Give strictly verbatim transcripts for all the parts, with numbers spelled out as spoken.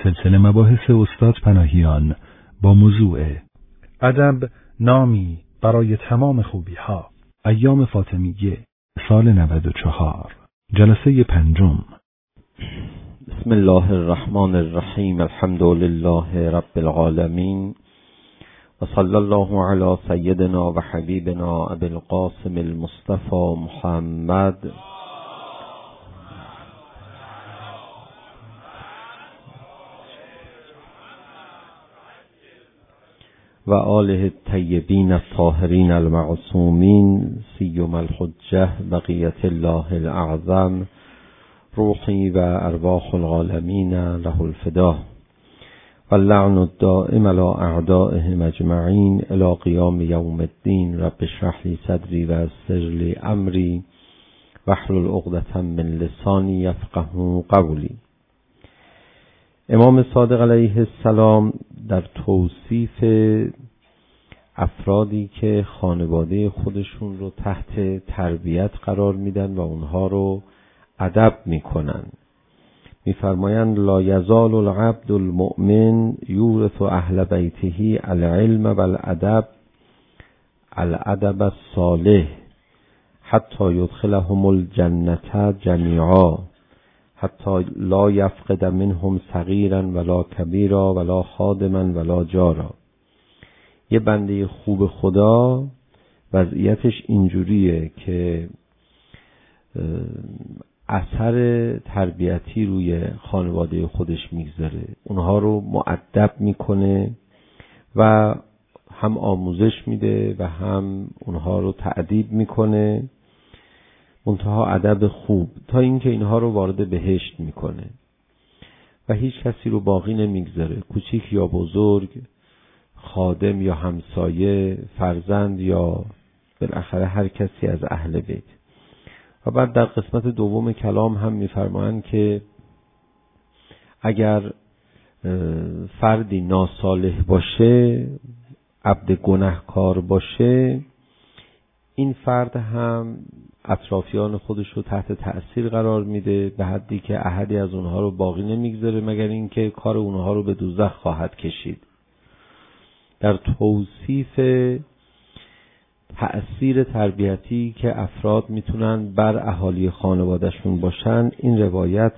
سلسله مباحث استاد پناهیان با موضوع ادب نامی برای تمام خوبی ها، ایام فاطمیه، سال نود و چهار، جلسه پنجم. بسم الله الرحمن الرحیم. الحمد لله رب العالمین و صلی الله علی سیدنا و حبیبنا ابی القاسم المصطفى محمد و آله الطیبین الطاهرین المعصومین، سیما الحجة بقیة الله الاعظم، روحی و ارواح العالمین له الفدا، و اللعن الدائم علی اعدائهم اجمعین الی قیام یوم الدین. رب اشرح لی صدری و یسر لی امری واحلل عقدة من لسانی یفقهوا قولی. امام صادق علیه السلام در توصیف افرادی که خانواده خودشون رو تحت تربیت قرار میدن و اونها رو ادب میکنن میفرمایند لا یزال العبد المؤمن یورث اهل بیته العلم والادب الادب الصالح حتی یدخلهم الجنة جمیعا حتی لا یفقد منهم صغیرا ولا کبیرا ولا خادما ولا جارا. یه بنده خوب خدا وضعیتش اینجوریه که اثر تربیتی روی خانواده خودش میگذاره، اونها رو مؤدب میکنه و هم آموزش میده و هم اونها رو تأدیب میکنه، منتها ادب خوب، تا اینکه اینها رو وارد بهشت میکنه و هیچ کسی رو باقی نمیگذاره، کوچیک یا بزرگ، خادم یا همسایه، فرزند یا بالاخره هر کسی از اهل بیت. و بعد در قسمت دوم کلام هم میفرمایند که اگر فردی ناصالح باشه، عبد گناهکار باشه، این فرد هم اطرافیان خودش رو تحت تأثیر قرار میده به حدی که احدی از اونها رو باقی نمیگذاره مگر اینکه کار اونها رو به دوزخ خواهد کشید. در توصیف تأثیر تربیتی که افراد میتونن بر اهالی خانوادهشون باشن، این روایت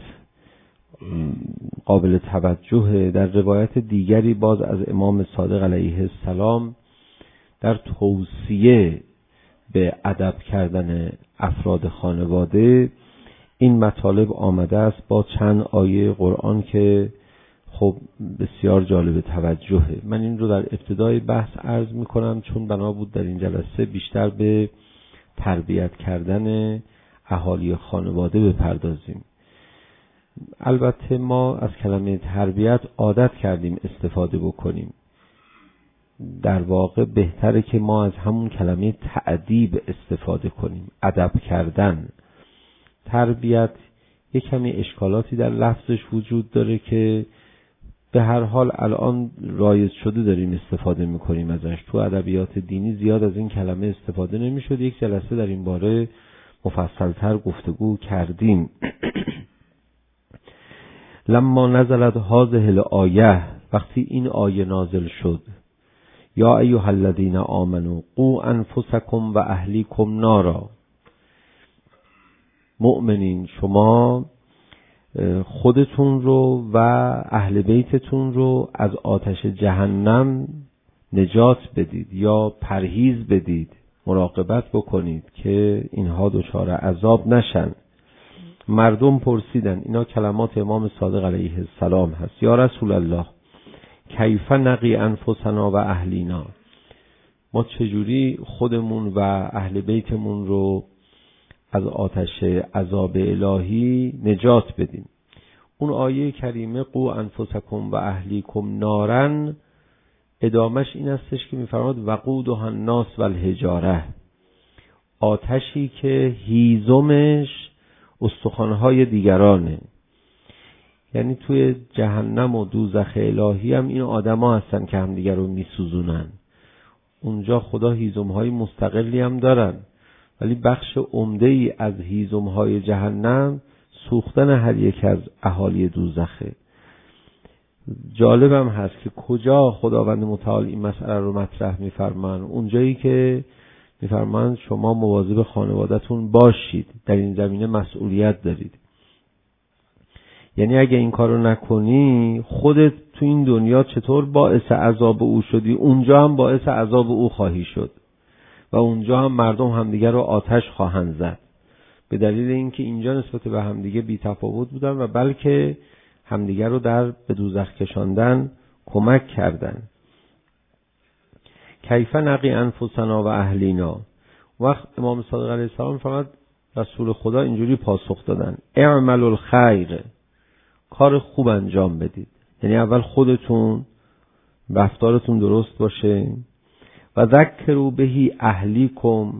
قابل توجهه. در روایت دیگری باز از امام صادق علیه السلام در توصیه به ادب کردن افراد خانواده این مطالب آمده است با چند آیه قرآن که خب بسیار جالب توجهه. من این رو در ابتدای بحث عرض میکنم چون بنا بود در این جلسه بیشتر به تربیت کردن اهالی خانواده بپردازیم. البته ما از کلمه تربیت عادت کردیم استفاده بکنیم، در واقع بهتره که ما از همون کلمه تأدیب استفاده کنیم، ادب کردن. تربیت یک کمی اشکالاتی در لفظش وجود داره که به هر حال الان رایج شده داریم استفاده میکنیم ازش. تو ادبیات دینی زیاد از این کلمه استفاده نمیشد. یک جلسه در این باره مفصلتر گفتگو کردیم. لما نزلت هذه الآیه، وقتی این آیه نازل شد، یا ایها الذین آمنوا قوا انفسکم و اهلیکم نارا، مؤمنین شما خودتون رو و اهل بیتتون رو از آتش جهنم نجات بدید یا پرهیز بدید، مراقبت بکنید که اینها دچار عذاب نشن. مردم پرسیدن، اینا کلمات امام صادق علیه السلام هست، یا رسول الله کیف نقی انفسنا و اهلینا، ما چجوری خودمون و اهل بیتمون رو از آتش عذاب الهی نجات بدیم؟ اون آیه کریمه قو انفسکم و اهلیکم نارن، ادامش این استش که میفرماد وقودها الناس والحجاره، آتشی که هیزمش استخوانهای دیگرانه. یعنی توی جهنم و دوزخ الهی هم این آدما هستن که هم دیگر رو میسوزونن. اونجا خدا هیزمهای مستقلی هم دارن، ولی بخش عمده ای از هیزمهای جهنم سوختن هر یک از اهالی دوزخه. جالبم هست که کجا خداوند متعال این مسئله رو مطرح می‌فرمان. اونجایی که می‌فرمان شما مواظب خانواده‌تون باشید، در این زمینه مسئولیت دارید. یعنی اگه این کارو نکنی خودت تو این دنیا چطور باعث عذاب او شدی، اونجا هم باعث عذاب او خواهی شد و اونجا هم مردم همدیگر رو آتش خواهند زد، به دلیل اینکه اینجا نسبت به همدیگه بی تفاوت بودن و بلکه همدیگر رو در به دوزخ کشاندن کمک کردن. کیف نقی انفسنا و اهلینا. وقت امام صادق علیه السلام فرمود رسول خدا اینجوری پاسخ دادن: اعملوا الخیر، کار خوب انجام بدید. یعنی اول خودتون رفتارتون درست باشه. و ذکروا بهی اهلیکم،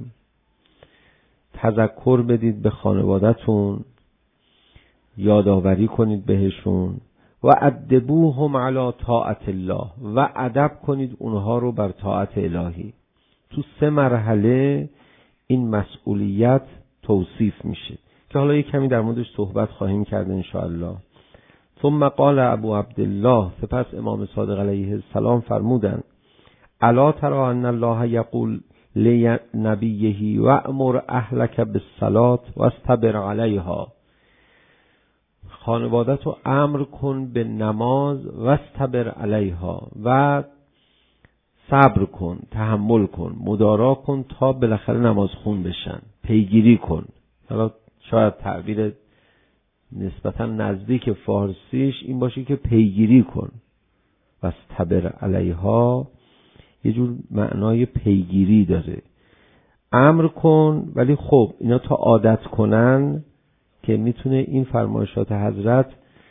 تذکر بدید به خانواده‌تون، یادآوری کنید بهشون. و ادبوهم علی طاعت الله، و ادب کنید اونها رو بر طاعت الهی. تو سه مرحله این مسئولیت توصیف میشه که حالا یک کمی در موردش صحبت خواهیم کرد ان شاء الله. ثم قال ابو عبدالله، سپس امام صادق علیه السلام فرمودند: الا تری ان الله یقول لنبیه و امر اهلک بالصلاة واصطبر علیها. خانواده‌تو امر کن به نماز، واصطبر علیها، و صبر کن، تحمل کن، مدارا کن تا بالاخره نماز خون بشن، پیگیری کن. حالا شاید تعبیر نسبتا نزدیک فارسیش این باشه که پیگیری کن. واصطبر علیها یه جور معنای پیگیری داره. امر کن، ولی خب اینا تا عادت کنن که میتونه این فرمایشات حضرت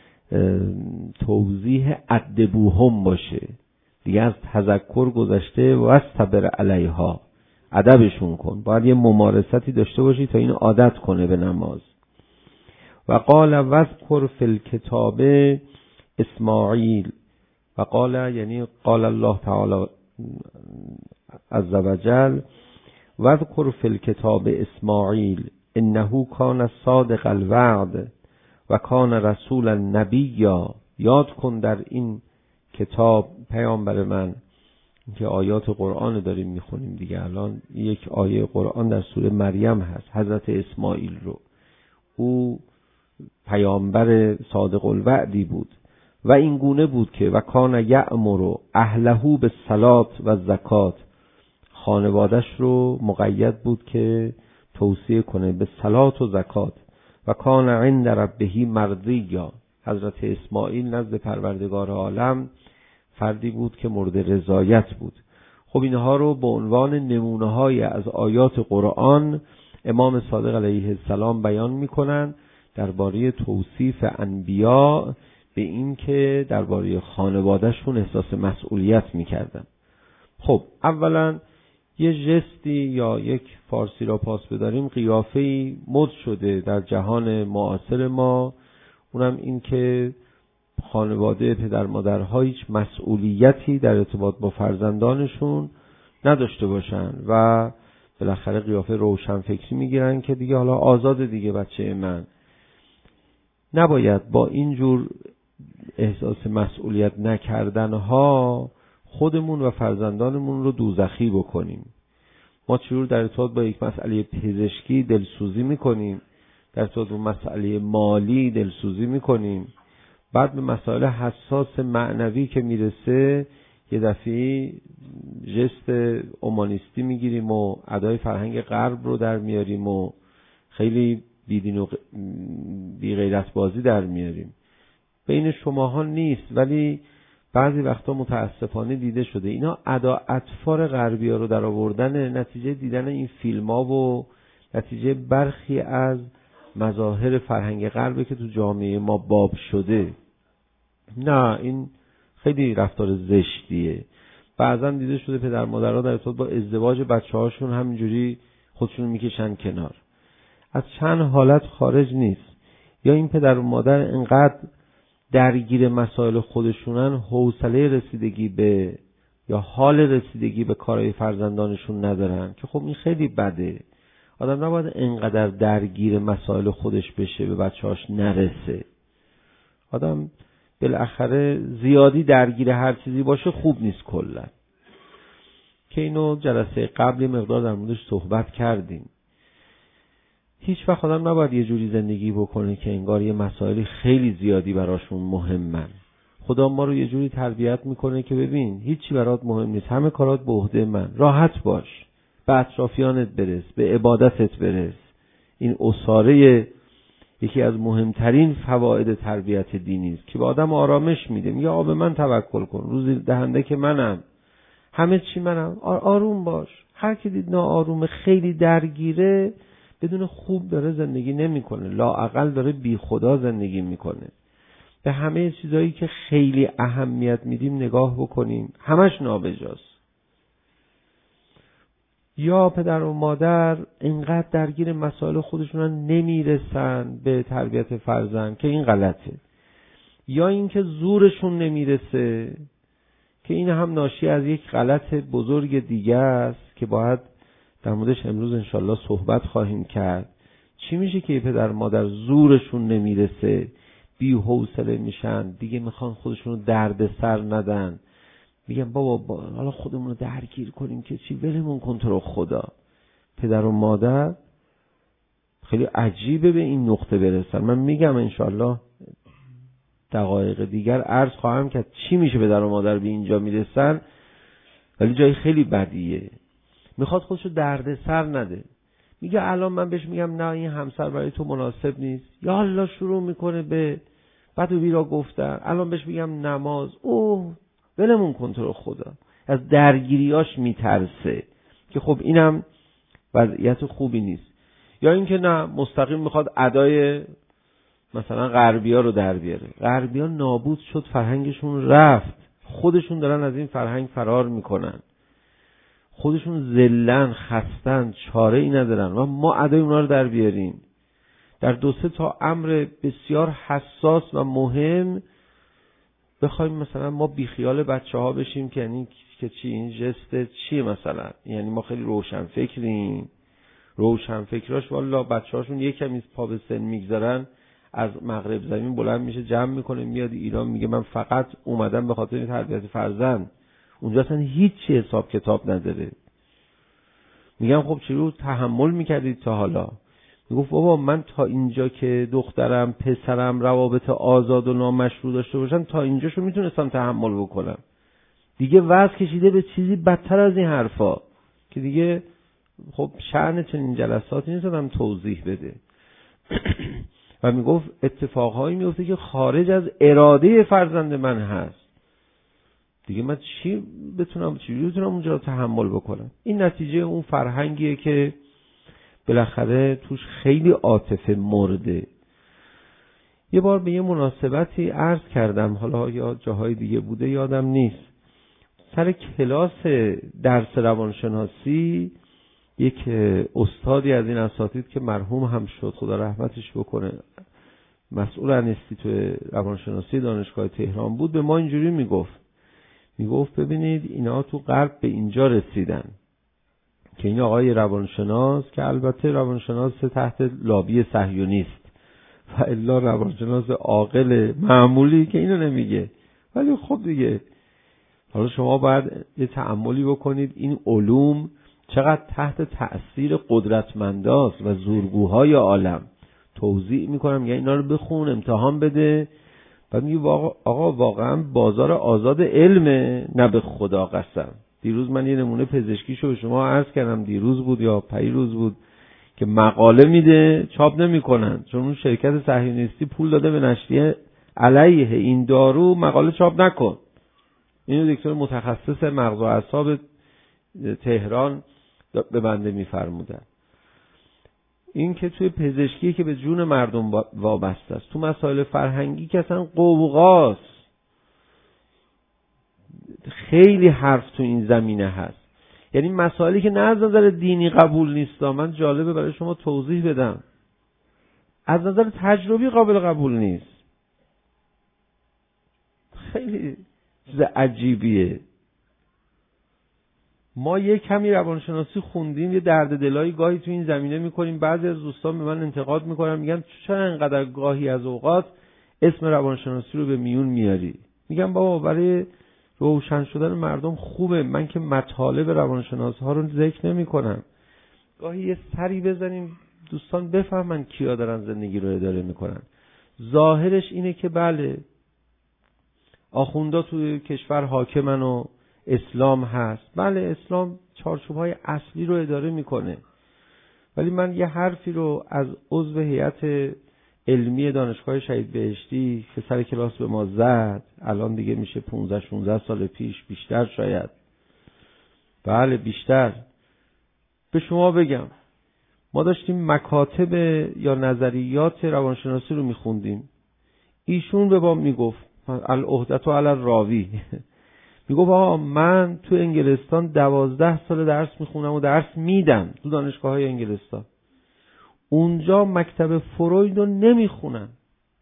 توضیح ادبوهم باشه. دیگه از تذکر گذشته و واصطبر علیها، ادبشون کن. باید یه ممارستی داشته باشی تا این عادت کنه به نماز. و قال واذکر فی الکتاب اسماعیل. و قال یعنی قال الله تعالی عز وجل: واذکر فی الکتاب اسماعیل انه کان صادق الوعد و کان رسولا نبیا. یاد کن در این کتاب پیامبر من، که آیات قرآن داریم میخونیم دیگه. الان یک آیه قرآن در سوره مریم هست، حضرت اسماعیل رو. او پیامبر صادق الوعدی بود و این گونه بود که و کان یأمر اهله بالصلاة و الزکات، خانوادش رو مقید بود که توصیه کنه به صلات و زکات. و کان عند ربه مرضیا، حضرت اسماعیل نزد پروردگار عالم فردی بود که مورد رضایت بود. خب اینها رو به عنوان نمونه‌های از آیات قرآن امام صادق علیه السلام بیان می‌کنند درباره توصیف انبیا به این که درباره خانواده‌شون احساس مسئولیت می‌کردن. خب اولا یه جستی یا یک فارسی را پاس بداریم، قیافه‌ای مد شده در جهان معاصر ما، اونم این که خانواده پدر مادرها هیچ مسئولیتی در ارتباط با فرزندانشون نداشته باشن و بالاخره قیافه روشن فکری میگیرن که دیگه حالا آزاد دیگه بچه من. نباید با اینجور احساس مسئولیت نکردنها خودمون و فرزندانمون رو دوزخی بکنیم. ما چجور در ارتباط با یک مسئله پزشکی دلسوزی میکنیم، در ارتباط با مسئله مالی دلسوزی میکنیم، بعد به مسائل حساس معنوی که میرسه یه دفعه ژست اومانیستی میگیریم و ادای فرهنگ غرب رو در میاریم و خیلی بیدین و بی غیرت بازی در میاریم. بین شماها نیست، ولی بعضی وقتا متاسفانه دیده شده اینا ادا اطفار غربی ها رو در آوردن، نتیجه دیدن این فیلم ها و نتیجه برخی از مظاهر فرهنگ غربی که تو جامعه ما باب شده. نه، این خیلی رفتار زشتیه. بعضا دیده شده پدر مادرها در ارتباط با ازدواج بچه هاشون همینجوری خودشون میکشن کنار. از چند حالت خارج نیست. یا این پدر و مادر انقدر درگیر مسائل خودشونن، حوصله رسیدگی به یا حال رسیدگی به کارهای فرزندانشون ندارن که خب این خیلی بده. آدم نباید انقدر درگیر مسائل خودش بشه به بچه‌هاش نرسه. آدم بالاخره زیادی درگیر هر چیزی باشه خوب نیست کلا. که اینو جلسه قبل مقدار در موردش صحبت کردیم. هیچ وقت آدم نباید یه جوری زندگی بکنه که انگار یه مسائلی خیلی زیادی براشون مهمن. خدا ما رو یه جوری تربیت میکنه که ببین هیچی برات مهم نیست، همه کارات به عهده من، راحت باش، به اطرافیانت برس، به عبادتت برس. این اساره یکی از مهمترین فواید تربیت دینی است که به آدم آرامش میده. میگه آب من توکل کن، روزی دهنده که منم، همه چی منم، آروم باش. هر کی دید ناآرومه، خیلی درگیره، بدون خوب داره زندگی نمیکنه، لااقل داره بی خدا زندگی میکنه. به همه چیزایی که خیلی اهمیت میدیم نگاه بکنیم، همش نابجاست. یا پدر و مادر اینقدر درگیر مسائل خودشون نمیرسن به تربیت فرزند که این غلطه، یا اینکه زورشون نمیرسه که این هم ناشی از یک غلط بزرگ دیگه است که باید در موردش امروز انشالله صحبت خواهیم کرد. چی میشه که پدر مادر زورشون نمیرسه، بی حوصله میشن، دیگه میخوان خودشون رو درد سر ندن، میگن بابا با حالا خودمون رو درگیر کنیم که چی، ولمون کن تو رو خدا. پدر و مادر خیلی عجیبه به این نقطه برسن. من میگم انشالله دقایق دیگر عرض خواهم کرد چی میشه پدر و مادر به اینجا میرسن، ولی جای خیلی بدیه. میخواد خودشو درد سر نده، میگه الان من بهش میگم نه این همسر برای تو مناسب نیست، یا الله شروع میکنه به بد و بیرا گفتن. الان بهش میگم نماز، اوه ولمون کن تو رو خدا. از درگیریاش میترسه که خب اینم وضعیت خوبی نیست. یا اینکه نه مستقیم میخواد ادای مثلا غربی‌ها رو در بیاره. غربی‌ها نابود شد، فرهنگشون رفت، خودشون دارن از این فرهنگ فرار میکنن، خودشون ذلن، خستن، چاره ای ندارن و ما ادای اونا رو در بیاریم. در دو سه تا امر بسیار حساس و مهم بخوایم مثلا ما بیخیال بچه ها بشیم که یعنی که چی، این جست چیه مثلا، یعنی ما خیلی روشن فکریم. روشن فکراش والا بچه هاشون یک کمی پا به سن میگذارن از مغرب زمین بلند میشه جمع میکنه میاد ایران میگه من فقط اومدم به خاطر تربیت فرزند. اونجا اصلا هیچی حساب کتاب نداره. میگم خب چرا تحمل میکردید تا حالا؟ میگفت بابا من تا اینجا که دخترم پسرم روابط آزاد و نامشروع داشته باشن تا اینجاشو میتونستم تحمل بکنم. دیگه وضع کشیده به چیزی بدتر از این حرفا که دیگه خب شأن چنین جلساتی نیست آدم توضیح بده. و میگفت اتفاقهایی میفته که خارج از اراده فرزند من هست، دیگه من چی بتونم چی بتونم اونجا تحمل بکنم؟ این نتیجه اون فرهنگیه که بالاخره توش خیلی عاطفه مرده. یه بار به یه مناسبتی عرض کردم، حالا یا جاهای دیگه بوده یادم نیست، سر کلاس درس روانشناسی یک استادی از این اساتید که مرحوم هم شد خدا رحمتش بکنه، مسئول انستیتوی روانشناسی دانشگاه تهران بود، به ما اینجوری میگفت میگفت ببینید اینا تو غرب به اینجا رسیدن که این آقای روانشناس که البته روانشناس تحت لابی صهیونیست و الا روانشناس عاقل معمولی که اینو نمیگه، ولی خب دیگه حالا شما باید یه تأملی بکنید این علوم چقدر تحت تأثیر قدرتمنداست و زورگوهای عالم. توضیح میکنم میگه اینا رو بخون امتحان بده، بعد میگه آقا واقعا بازار آزاد علمه، نه به خدا قسم. دیروز من یه نمونه پزشکیشو به شما عرض کردم، دیروز بود یا پیروز بود، که مقاله میده چاپ نمیکنن چون اون شرکت صهیونیستی پول داده به نشریه علیه این دارو مقاله چاپ نکن. اینو دکتر متخصص مغز و اعصاب تهران به بنده میفرمودن. این که توی پزشکی که به جون مردم وابسته است، تو مسائل فرهنگی که اصلا قوقاست، خیلی حرف تو این زمینه هست. یعنی مسائلی که نه از نظر دینی قبول نیست، من جالبه برای شما توضیح بدم، از نظر تجربی قابل قبول نیست. خیلی چیز عجیبیه. ما یک کمی روانشناسی خوندیم، یه درد دلایی گاهی تو این زمینه میکنیم. بعضی از دوستان به من انتقاد میکنن، میگن چرا اینقدر گاهی از اوقات اسم روانشناسی رو به میون میاری. میگم بابا برای روشن شدن مردم خوبه، من که مطالب روانشناس ها رو ذکر نمی کنم. گاهی یه سری بزنیم دوستان بفهمن کیا دارن زندگی رو اداره میکنن. ظاهرش اینه که بله آخوندا توی کشور حاکمن و اسلام هست، بله اسلام چارچوب‌های اصلی رو اداره میکنه، ولی من یه حرفی رو از عضو هیئت علمی دانشگاه شهید بهشتی که سر کلاس به ما زد، الان دیگه میشه پانزده شانزده سال پیش، بیشتر شاید، بله بیشتر، به شما بگم ما داشتیم مکاتب یا نظریات روانشناسی رو میخوندیم، ایشون به ما میگفت العهدة علی الراوی میگفت آقا من تو انگلستان دوازده سال درس میخونم و درس میدم تو دانشگاه های انگلستان، اونجا مکتب فروید رو نمیخونن،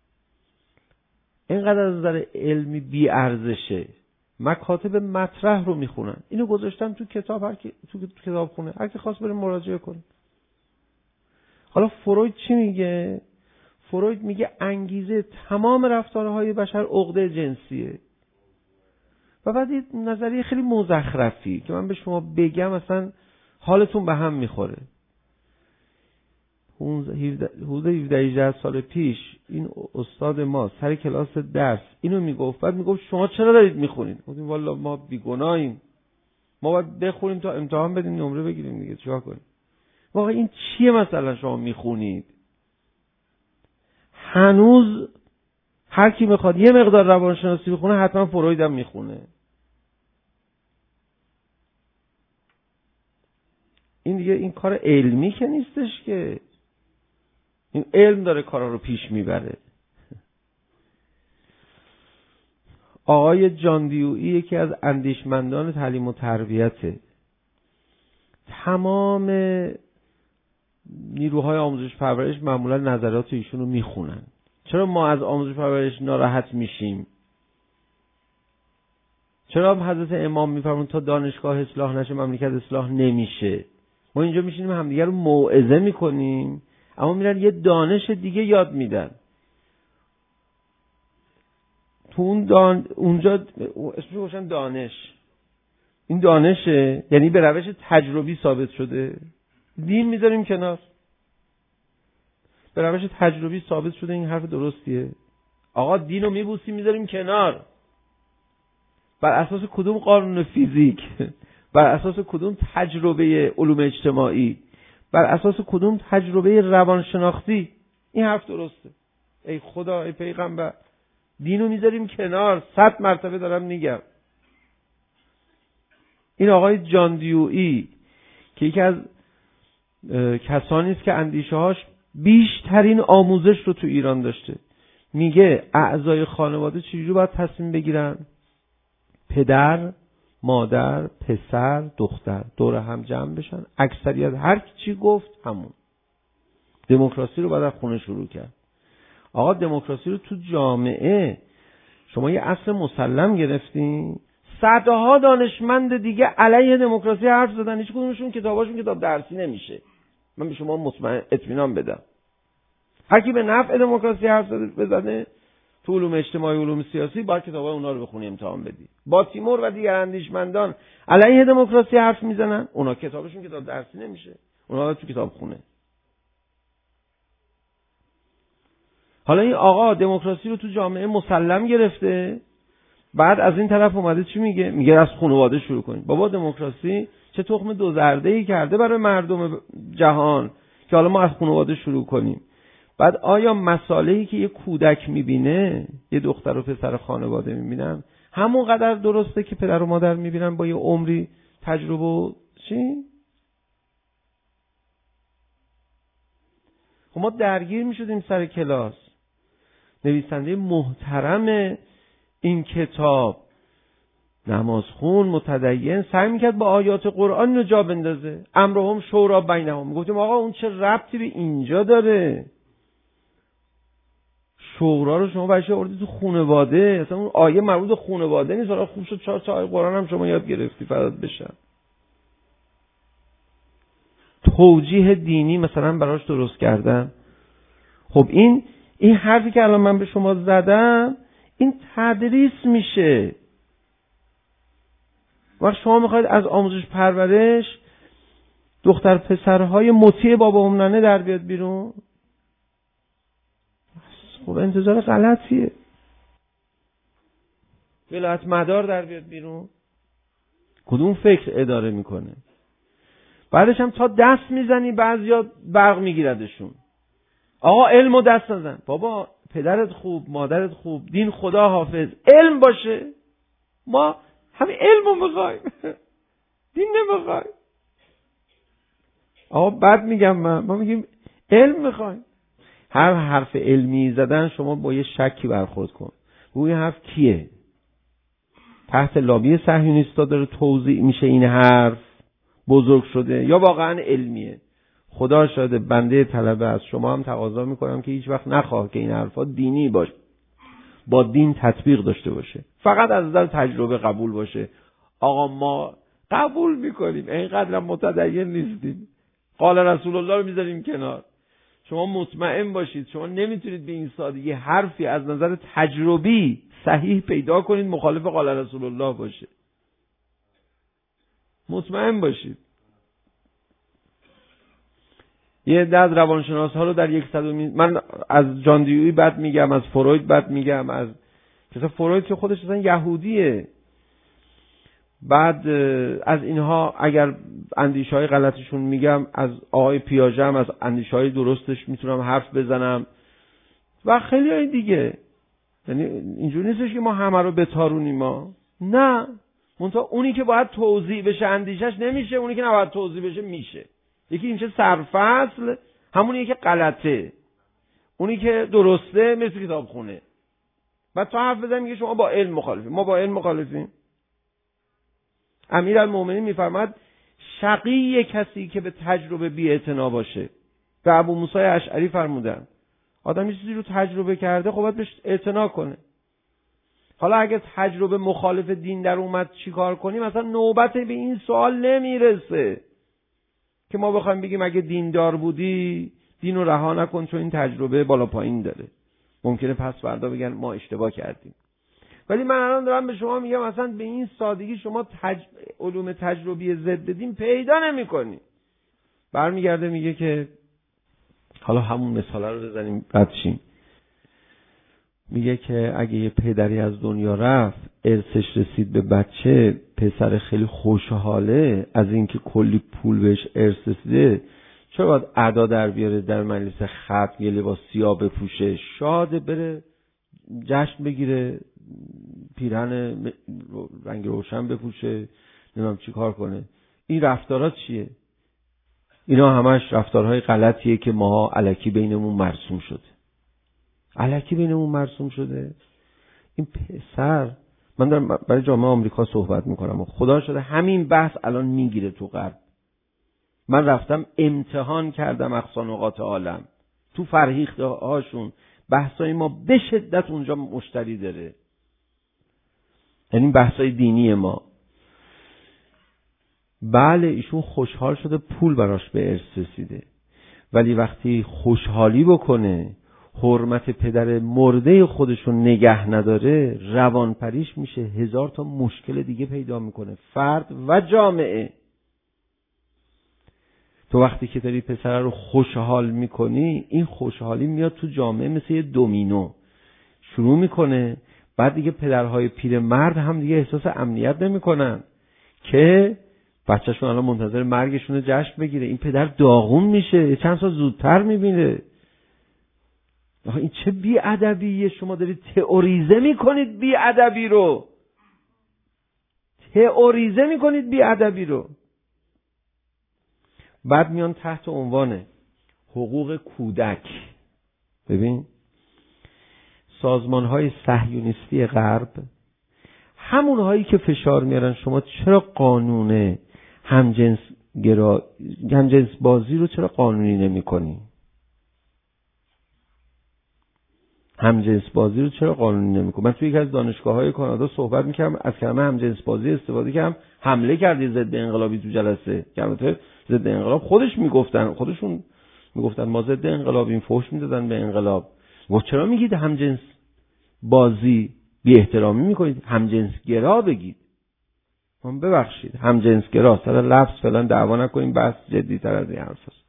اینقدر از نظر علمی بی ارزشه، مکاتب مطرح رو میخونن. اینو گذاشتم تو کتاب، هر کی تو کتاب خونه هر کی خواست بره مراجعه کنه. حالا فروید چی میگه؟ فروید میگه انگیزه تمام رفتارهای بشر عقده جنسیه. و بعد یه نظریه خیلی مزخرفی که من به شما بگم اصلا حالتون به هم میخوره. حدود هفده هجده سال پیش این استاد ما سر کلاس درس اینو میگفت، بعد میگفت شما چرا دارید میخونید؟ گفتیم والا ما بیگناهیم، ما باید بخونیم تا امتحان بدیم نمره بگیریم دیگه، چیکار کنیم؟ واقعا این چیه مثلا شما میخونید؟ هنوز هر کی میخواد یه مقدار روانشناسی بخونه حتما فروید هم میخونه. این دیگه این کار علمی که نیستش که، این علم داره کارا رو پیش میبره. آقای جان دیویی یکی از اندیشمندان تعلیم و تربیته، تمام نیروهای آموزش پرورش معمولا نظرات ایشون رو میخونن. چرا ما از آموزش پرورش ناراحت میشیم؟ چرا حضرت امام میفرمون تا دانشگاه اصلاح نشه مملکت اصلاح نمیشه؟ ما اینجا میشینیم همدیگه رو موعظه میکنیم، اما میرن یه دانش دیگه یاد میدن. تو اون دان... اونجا اسمش روشن دانش، این دانشه یعنی به روش تجربی ثابت شده، دین میذاریم کنار. به روش تجربی ثابت شده این حرف درستیه؟ آقا دین رو میبوسیم میذاریم کنار. بر اساس کدوم قانون فیزیک؟ بر اساس کدوم تجربه علوم اجتماعی؟ بر اساس کدوم تجربه روانشناختی این حرف درسته؟ ای خدا، ای پیغمبر، دینو میذاریم کنار. صد مرتبه دارم میگم. این آقای جان دیویی که یکی از کسانی است که اندیشه هاش بیشترین آموزش رو تو ایران داشته، میگه اعضای خانواده چجوری باید تصمیم بگیرن؟ پدر، مادر، پسر، دختر دور هم جمع بشن، اکثریت هر چی گفت همون. دموکراسی رو باید از خونه شروع کرد. آقا دموکراسی رو تو جامعه شما یه اصل مسلم گرفتین، صدها دانشمند دیگه علیه دموکراسی حرف زدن، هیچ کدومشون کتاباشون کتاب درسی نمیشه. من به شما مطمئن اطمینان بدم، هر کی به نفع دموکراسی حرف بزنه تو علوم اجتماعی و علوم سیاسی باید کتابای اونا رو بخونی امتحان بدی. با تیمور و دیگر اندیشمندان علیه دموکراسی حرف میزنن، اونا کتابشون کتاب درسی نمیشه، اونا تو کتاب خونه. حالا این آقا دموکراسی رو تو جامعه مسلم گرفته، بعد از این طرف اومده چی میگه؟ میگه از خانواده شروع کنید. بابا دموکراسی چه تخم دو زرده‌ای کرده برای مردم جهان که حالا ما از خانواده شروع کنیم. بعد آیا مسائلی که یه کودک میبینه، یه دختر و پسر خانواده میبینن، همون قدر درسته که پدر و مادر میبینن با یه عمری تجربه و چی؟ خب ما درگیر میشدیم سر کلاس. نویسنده محترم این کتاب، نمازخون متدین، سعی میکرد با آیات قرآن رو جا بندازه. امرهم شورا بینهم. میگفتیم آقا اون چه ربطی به اینجا داره؟ شورا رو شما بچه آوردی تو خانواده، اصلا اون آیه مربوط به خانواده نیست. حالا خوب شد چهار تا آیه قرآن هم شما یاد گرفتی، فدات بشم. توجیه دینی مثلا براش درست کردن. خب این این حرفی که الان من به شما زدم این تدریس میشه. وقت شما میخواید از آموزش پرورش دختر پسرهای مطیع بابا و ننه در بیاد بیرون، خب انتظار غلطیه. ولایت مدار در بیاد بیرون، کدوم فکر اداره میکنه؟ بعدش هم تا دست میزنی بعضیا برق میگیردشون. آقا علمو دست نزن. بابا پدرت خوب، مادرت خوب، دین خدا حافظ، علم باشه. ما همین علمو میخوایم، دین نمیخوایم. آقا بد میگم من، ما میگیم علم میخوایم. هر حرف علمی زدن شما با یه شکی برخورد کن. بگو این حرف کیه؟ تحت لابی صهیونیستا داره توضیح میشه این حرف، بزرگ شده، یا واقعا علمیه؟ خدا شاهده بنده طلبه از شما هم تقاضا میکنم که هیچ وقت نخواه که این حرفا دینی باشه، با دین تطبیق داشته باشه، فقط از نظر تجربه قبول باشه. آقا ما قبول میکنیم، اینقدر متدین نیستیم، قال رسول الله رو میذاریم کنار. شما مطمئن باشید شما نمیتونید به این سادگی حرفی از نظر تجربی صحیح پیدا کنید مخالف قال رسول الله باشه. مطمئن باشید. یه عده از روانشناس ها رو در یک صدومی، من از جان دیوی بد میگم، از فروید بد میگم، از مثلا فروید که خودش اصلا یهودیه. بعد از اینها اگر اندیشه‌های غلطشون میگم، از آقای پیاژه هم از اندیشه‌های درستش میتونم حرف بزنم و خیلی های دیگه. یعنی اینجوری نیستش که ما همه رو بتارونیم. ما نه، منتها اونی که باید توضیح بشه اندیشش نمیشه، اونی که نباید توضیح بشه میشه. یکی این چه سرفصل، همونیه که غلطه، اونی که درسته مثل کتاب خونه. بعد تو حرف بزنیم میگه شما با علم مخالفیم. ما با علم مخالفیم؟ امیرالمومنین میفرماد شقی کسی که به تجربه بی‌اعتنا باشه. به ابو موسی اشعری فرمودن آدم چیزی رو تجربه کرده خب باید بهش اعتنا کنه. حالا اگه تجربه مخالف دین در اومد چیکار کنیم؟ مثلا نوبت به این سوال نمیرسه که ما بخوایم بگیم اگه دیندار بودی دینو رها نکن چون این تجربه بالا پایین داره. ممکنه پس فردا بگن ما اشتباه کردیم. ولی من الان دارم به شما میگم اصلا به این سادگی شما تج... علوم تجربی ضد دین پیدا نمی‌کنی. برمیگرده میگه که حالا همون مثاله رو بزنیم بعدشیم. میگه که اگه یه پدری از دنیا رفت، ارثش رسید به بچه، پسر خیلی خوشحاله از اینکه کلی پول بهش ارث رسیده، چرا باید ادا در بیاره در مجلس ختم یه لباس سیاه بپوشه، شاده بره جشن بگیره، پیرهن رنگ روشن بپوشه، نمیدونم چی کار کنه؟ این رفتارات چیه؟ اینا همش رفتارهای غلطیه که ما الکی بینمون مرسوم شده. الکی بینمون مرسوم شده. این پسر، من دارم برای جامعه آمریکا صحبت میکنم، خدا شده همین بحث الان میگیره تو غرب. من رفتم امتحان کردم اقصا نقاط عالم، تو فرهیخته هاشون بحثای ما به شدت اونجا مشتری داره. یعنی بحثای دینی ما. بله ایشون خوشحال شده پول براش به ارث رسیده، ولی وقتی خوشحالی بکنه حرمت پدر مرده خودشون نگه نداره، روانپریش میشه، هزار تا مشکل دیگه پیدا میکنه، فرد و جامعه. تو وقتی که داری پسر رو خوشحال میکنی، این خوشحالی میاد تو جامعه مثل یه دومینو شروع میکنه. بعد دیگه پدرهای پیر مرد هم دیگه احساس امنیت نمیکنن که بچه‌شون الان منتظر مرگشونه جشن بگیره. این پدر داغون میشه، چند سال زودتر میبینه. این چه بی‌ادبیه، شما دارید تئوریزه میکنید بی‌ادبی رو. تئوریزه میکنید بی‌ادبی رو. بعد میان تحت عنوان حقوق کودک. ببین سازمان‌های صهیونیستی غرب، همون هایی که فشار میارن شما چرا قانون همجنس گرا همجنس بازی رو چرا قانونی نمی‌کنی؟ همجنس بازی رو چرا قانونی نمی‌کنی؟ من توی یکی از دانشگاه‌های کانادا صحبت می‌کردم، از کلمه همجنس بازی استفاده کردم، حمله کردی ضد انقلابی تو جلسه. که البته ضد انقلاب خودش میگفتن، خودشون میگفتن ما ضد انقلابیم، فحش میدادن به انقلاب. و چرا میگید همجنس بازی بی احترامی میکنید؟ همجنس گرا بگید. من ببخشید همجنس گرا سر لفظ فعلا دعوا نکنیم، بحث جدی تر از این حرف است.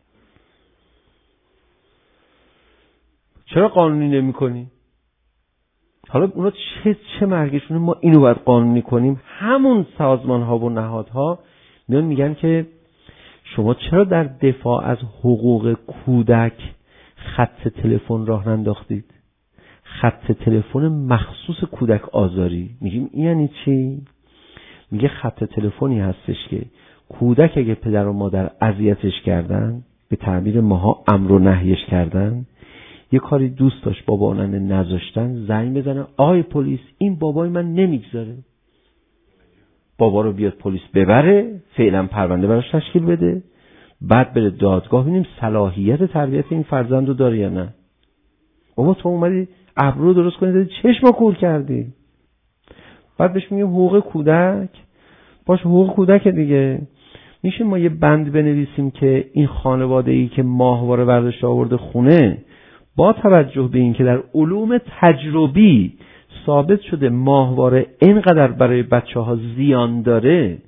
چرا قانونی نمی کنی؟ حالا اونا چه چه مرگشونه ما اینو باید قانونی کنیم؟ همون سازمان ها و نهادها میان میگن که شما چرا در دفاع از حقوق کودک خط تلفن راه ننداختید؟ خط تلفن مخصوص کودک آزاری. میگیم این یعنی چی؟ میگه خط تلفنی هستش که کودک اگه پدر و مادر اذیتش کردن، به تعبیر ماها امر و نهیش کردن، یه کاری دوست داشت بابا اونن نذاشتن، زنگ بزنه آقای پلیس این بابای من نمیگذاره، بابا رو بیاد پلیس ببره، فعلا پرونده براش تشکیل بده، بعد بره دادگاه ببینیم صلاحیت تربیت این فرزند رو داره یا نه. بابا تو اومدی ابرو درست کنی دادی چشم کور کردی. بعد بهش میگه حقوق کودک، باشه حقوق کودک دیگه. میشه ما یه بند بنویسیم که این خانواده‌ای که ماهواره برداشته آورده خونه، با توجه به این که در علوم تجربی ثابت شده ماهواره اینقدر برای بچه ها زیان داره،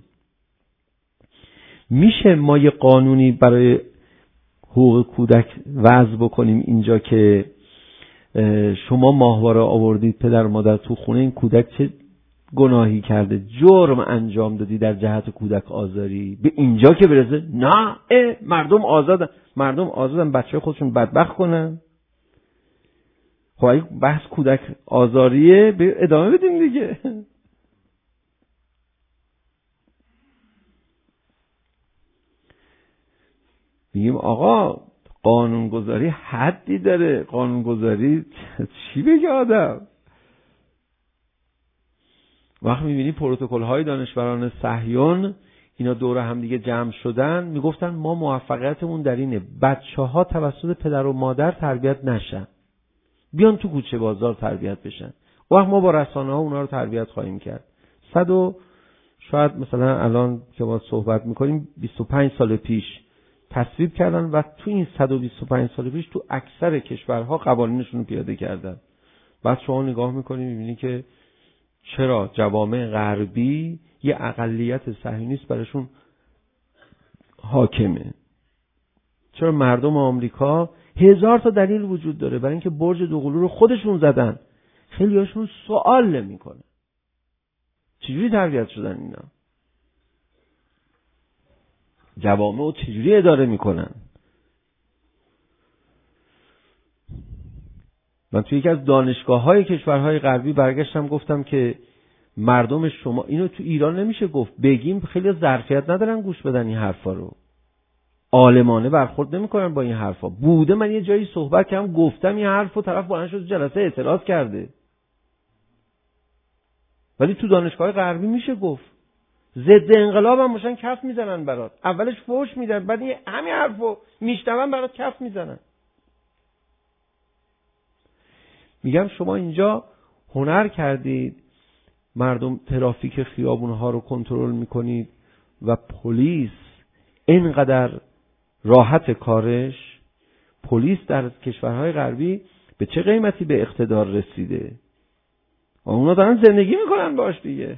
میشه ما یه قانونی برای حقوق کودک وضع بکنیم اینجا که شما ماهواره آوردید پدر و مادر تو خونه، این کودک چه گناهی کرده، جرم انجام دادی در جهت کودک آزاری، به اینجا که برسه نه مردم آزادن، مردم آزادن بچه خودشون بدبخت کنن. خب اگه بحث کودک آزاریه به ادامه بدیم دیگه. میگیم آقا قانونگذاری حدی داره، قانونگذاری چی بگه آدم؟ وقت میبینی پروتکل های دانشوران صهیون اینا دور هم دیگه جمع شدن، میگفتن ما موفقیتمون در اینه بچه ها توسط پدر و مادر تربیت نشن، بیان تو کوچه بازار تربیت بشن، وقت ما با رسانه ها اونا رو تربیت خواهیم کرد. صد و شاید مثلا الان که ما صحبت میکنیم بیست و پنج سال پیش تصویب کردن و تو این صد و بیست و پنج سال پیش تو اکثر کشورها قوانینشون رو پیاده کردن. بعد شما نگاه میکنی میبینی که چرا جوامع غربی یه اقلیت صهیونیست براشون حاکمه، چرا مردم آمریکا هزار تا دلیل وجود داره برای اینکه برج دوقلو رو خودشون زدن، خیلی هاشون سوال نمیکنه چجوری تربیت شدن اینا، جوامع رو چجوری اداره میکنن. من توی یکی از دانشگاه‌های کشورهای غربی برگشتم گفتم که مردم شما اینو تو ایران نمیشه گفت، بگیم خیلی ظرفیت ندارن گوش بدن این حرفا رو، عالمانه برخورد نمیکنن با این حرفا. بوده من یه جایی صحبت کردم گفتم این حرفو طرف بلند شد جلسه اعتراض کرده، ولی تو دانشگاه غربی میشه گفت. ضد انقلاب هم باشن کف میزنن برات، اولش فوش میدن بعد این همین حرفو میشنون برات کف میزنن. میگم شما اینجا هنر کردید مردم ترافیک خیابونها رو کنترل میکنید و پلیس اینقدر راحت کارش. پلیس در کشورهای غربی به چه قیمتی به اقتدار رسیده و اونا دارن زندگی میکنن باش دیگه.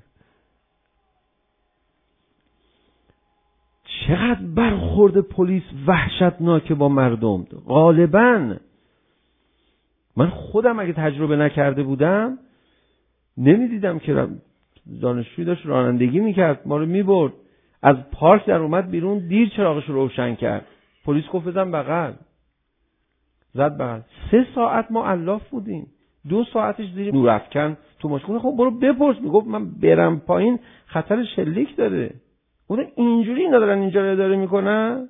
چقدر برخورد پلیس وحشتناکه با مردم. غالباً من خودم اگه تجربه نکرده بودم نمیدیدم که دانشجویی داشت رانندگی میکرد ما رو میبرد از پارک در اومد بیرون دیر چراغش رو روشن کرد، پلیس گفت بزن بغل، زد بغل. سه ساعت ما علاف بودیم، دو ساعتش زیر نورافکن تو ماشین. خب برو بپرس، میگفت من برم پایین خطر شلیک داره. اون اینجوری اینا دارن اینجا رو اداره میکنن.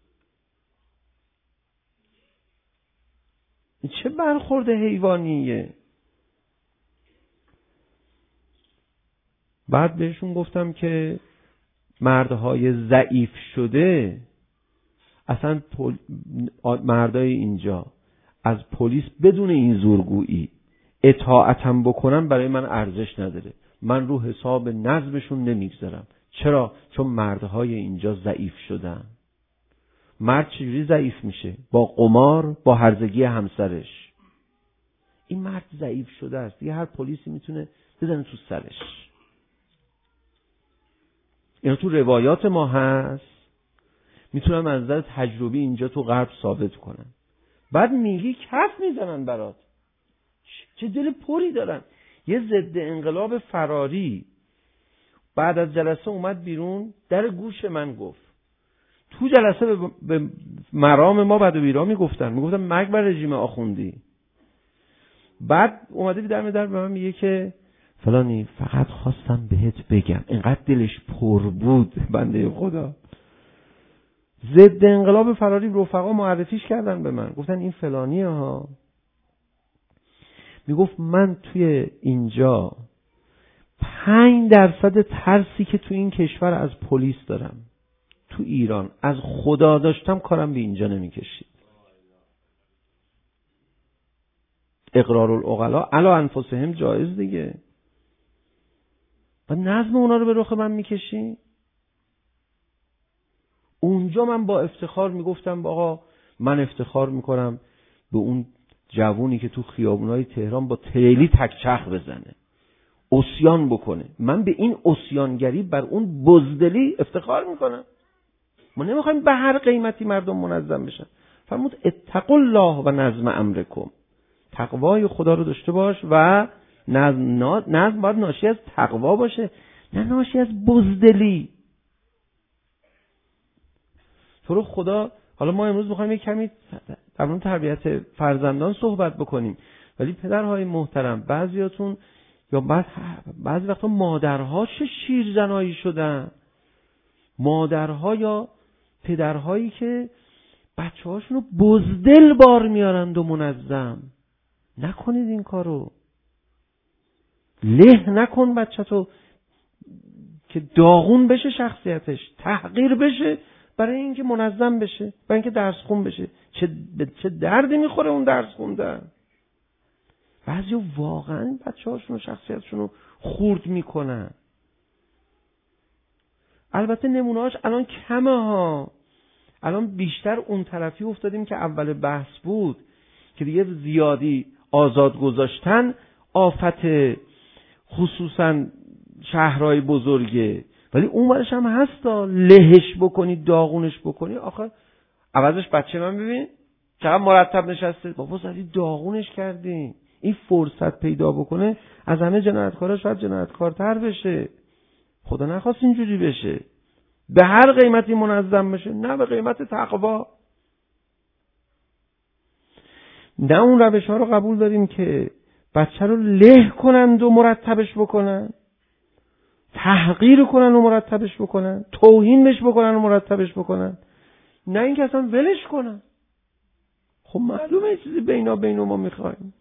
این چه برخورد حیوانیه. بعد بهشون گفتم که مردهای ضعیف شده اصلا پل... مردای اینجا از پلیس بدون این زورگویی اطاعتم بکنن برای من ارزش نداره، من رو حساب نظمشون نمیگذارم. چرا؟ چون مردهای اینجا ضعیف شدن. مرد چجوری ضعیف میشه؟ با قمار، با هرزگی همسرش. این مرد ضعیف شده است، دیگه هر پلیسی میتونه بزنه تو سرش. اینا تو روایات ما هست، میتونم از نظر تجربی اینجا تو غرب ثابت کنن. بعد میگی کف میزنن برات، چه دل پری دارن. یه ضد انقلاب فراری بعد از جلسه اومد بیرون، در گوش من گفت، تو جلسه به, به مرام ما بد و بیرا میگفتن، میگفتن مرگ بر رژیم آخوندی. بعد اومده در در به من میگه که فلانی فقط خواستم بهت بگم، اینقدر دلش پر بود بنده خدا. ضد انقلاب فراری رفقا معرفیش کردن به من، گفتن این فلانیه ها. میگفت من توی اینجا پنج درصد ترسی که تو این کشور از پلیس دارم، تو ایران از خدا داشتم کارم به اینجا نمیکشید. اقرار العقلا علی انفسهم جایز دیگه. و نظم اونا رو به رخ من میکشی؟ اونجا من با افتخار میگفتم آقا من افتخار میکنم به اون جوونی که تو خیابونای تهران با تریلی تکچرخ بزنه، عصیان بکنه. من به این عصیانگری بر اون بزدلی افتخار میکنم. ما نمیخوایم به هر قیمتی مردم منظم بشن. فرمود اتقوا الله و نظم امرکم، تقوای خدا رو داشته باش و نظم نظم باید ناشی از تقوا باشه، نه ناشی از بزدلی. تو رو خدا، حالا ما امروز میخوایم یک کمی در مورد تربیت فرزندان صحبت بکنیم، ولی پدرهای محترم، بعضیاتون یا بعض بعضی وقتا مادرها چه شیرزنایی شدن، مادرها یا پدرهایی که بچه هاشون رو بزدل بار میارند و منظم. نکنید این کارو. له نکن بچه تو که داغون بشه شخصیتش، تحقیر بشه برای اینکه منظم بشه، برای اینکه درس خون بشه. چه چه دردی میخوره اون درس خوندن. بعضی واقعا بچه هاشون و شخصیتشون رو خورد میکنن. البته نمونهاش الان کمه ها. الان بیشتر اون طرفی افتادیم که اول بحث بود که دیگه زیادی آزاد گذاشتن آفت خصوصا شهرهای بزرگه، ولی اون ورش هم هستا لهش بکنی داغونش بکنی. آخر عوضش بچه من ببین چقدر مرتب نشسته، بابا زدی داغونش کردی. این فرصت پیدا بکنه از همه جنایتکارا شاید جنایتکارتر بشه. خدا نخواست اینجوری بشه، به هر قیمتی منظم بشه، نه به قیمت تقوا. نه اون روش ها رو قبول داریم که بچه رو له کنند و مرتبش بکنن، تحقیر کنن و مرتبش بکنن، توهین بهش بکنن و مرتبش بکنن، نه اینکه اصلا ولش کنن. خب معلومه یه چیزی بینا بینو ما میخوایم.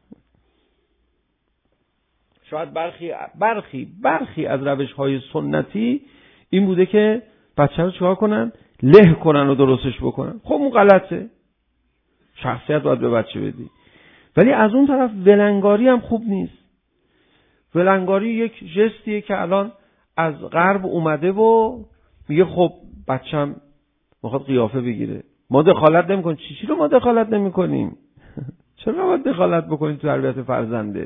شاید برخی برخی برخی از روش های سنتی این بوده که بچه رو چیکار کنن؟ له کنن و درستش بکنن. خب اون غلطه، شخصیت باید به بچه بدی. ولی از اون طرف ولنگاری هم خوب نیست. ولنگاری یک ژستیه که الان از غرب اومده و میگه خب بچه‌م میخواد قیافه بگیره، ما دخالت نمی‌کنیم. چی چی رو ما دخالت نمی‌کنیم؟ چرا باید دخالت بکنیم تو تربیت فرزندت؟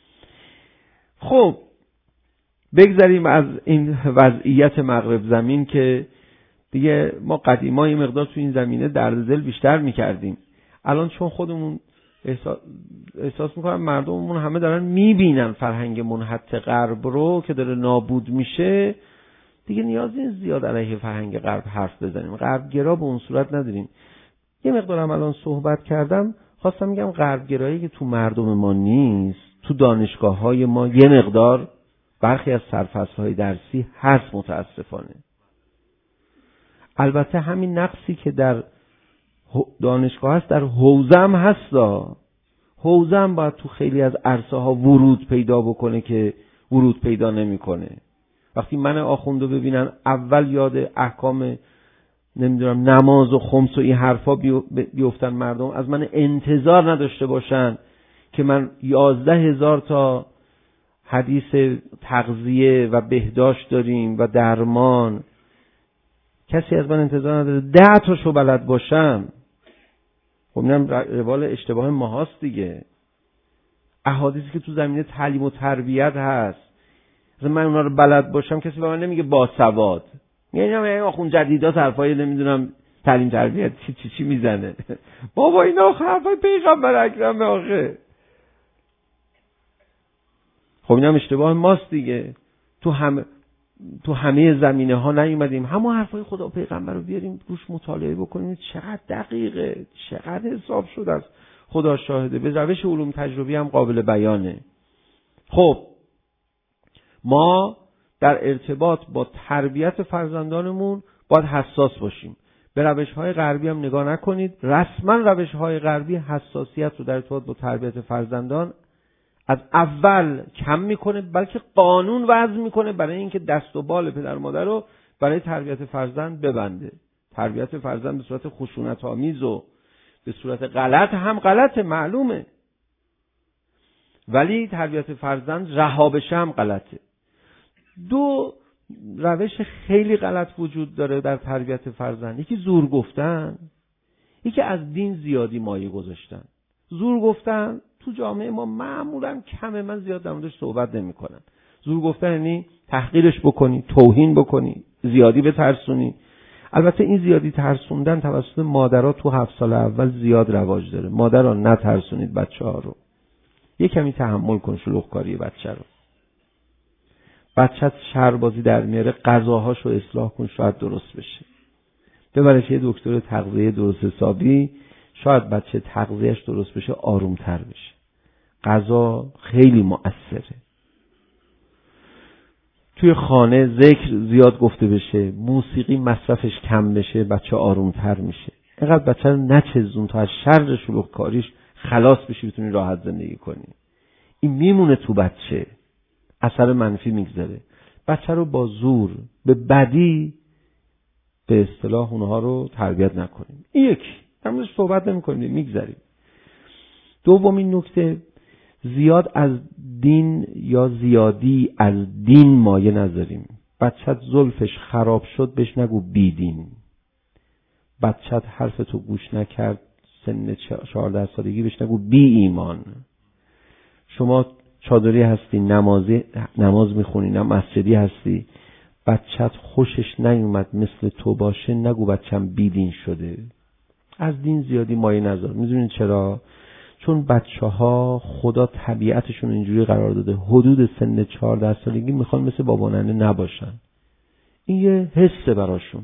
خب بگذاریم از این وضعیت مغرب زمین که دیگه ما قدیما یه مقدار تو این زمینه درد دل بیشتر می‌کردیم. الان چون خودمون احساس, احساس میکنم مردممون همه دارن میبینن فرهنگ منحط غرب رو که داره نابود میشه، دیگه نیازی نیست زیاد علیه فرهنگ غرب حرف بزنیم. غرب گرا به اون صورت نداریم. یه مقدارم الان صحبت کردم، خواستم میگم غرب گرایی که تو مردم ما نیست، تو دانشگاه های ما یه مقدار برخی از سرفصل های درسی هست متاسفانه. البته همین نقصی که در دانشگاه هست در حوزه هم هستا. حوزه هم باید تو خیلی از عرصه ها ورود پیدا بکنه که ورود پیدا نمیکنه. وقتی من آخوندو ببینن اول یاد احکام نمیدونم نماز و خمس و این حرفا بیفتن، مردم از من انتظار نداشته باشن که من یازده هزار تا حدیث تغذیه و بهداشت داریم و درمان، کسی از من انتظار نداره ده تاشو بلد باشم. خب اینم روال اشتباه ماهاست دیگه. احادیثی که تو زمینه تعلیم و تربیت هست، مثلا من اونا رو بلد باشم کسی به من نمیگه باسواد، یعنی من آخون جدیدا حرفای نمیدونم تعلیم تربیت چی چی چی میزنه. بابا اینا حرفای پیغمبر اکرم آخه. خب اینم اشتباه ماست دیگه. تو هم تو همه زمینه ها نیومدیم همون حرفای خدا و پیغمبر رو بیاریم روش مطالعه بکنیم چقدر دقیقه، چقدر حساب شده است. خدا شاهده. به روش علوم تجربی هم قابل بیانه. خب ما در ارتباط با تربیت فرزندانمون باید حساس باشیم. به روش‌های غربی هم نگاه نکنید. رسما روش‌های غربی حساسیت رو در ارتباط با تربیت فرزندان از اول کم میکنه، بلکه قانون وضع میکنه برای اینکه دست و بال پدر و مادر رو برای تربیت فرزند ببنده. تربیت فرزند به صورت خشونت آمیز و به صورت غلط هم غلطه، معلومه، ولی تربیت فرزند رها بشه هم غلطه. دو روش خیلی غلط وجود داره در تربیت فرزند. یکی زور گفتن، یکی از دین زیادی مایه گذاشتن. زور گفتن تو جامعه ما معمولا کمه، من زیاد در موردش صحبت نمی کنم. زور گفتن یعنی تحقیرش بکنی، توهین بکنی، زیادی بترسونی. البته این زیادی ترسوندن توسط مادرها تو هفت سال اول زیاد رواج داره. مادرها نترسونید بچه ها رو. یک کمی تحمل کن شلوغکاری بچه رو. بچه‌ت شربازی در میاره، غذاهاشو اصلاح کن، شاید درست بشه. ببرش یه دکتر تغذیه درست حسابی، شاید بچه تغذیهش درست بشه، آرومتر بشه. غذا خیلی مؤثره. توی خانه ذکر زیاد گفته بشه، موسیقی مصرفش کم بشه، بچه آرومتر میشه. اینقدر بچه رو نچزون تا از شر شلوغکاریش خلاص بشی، بتونی راحت زندگی کنی. این میمونه تو بچه، اثر منفی میگذاره. بچه رو با زور به بدی به اصطلاح اونها رو تربیت نکنیم. این یکی، همونش صحبت نمی کنیم، میگذاریم. دومین نکته، زیاد از دین یا زیادی از دین مایه نذاریم. بچت زلفش خراب شد بهش نگو بی دین. بچت حرف تو گوش نکرد سن چهارده سالگی بهش نگو بی ایمان. شما چادری هستی، نمازی نماز میخونی، نه مسجدی هستی، بچت خوشش نیومد مثل تو باشه، نگو بچم بی دین شده. از دین زیادی مایه نذار. میدونین چرا؟ چون بچه ها خدا طبیعتشون اینجوری قرار داده، حدود سن چهارده سالگی میخوان مثل بابا ننه نباشن. این یه حسه براشون.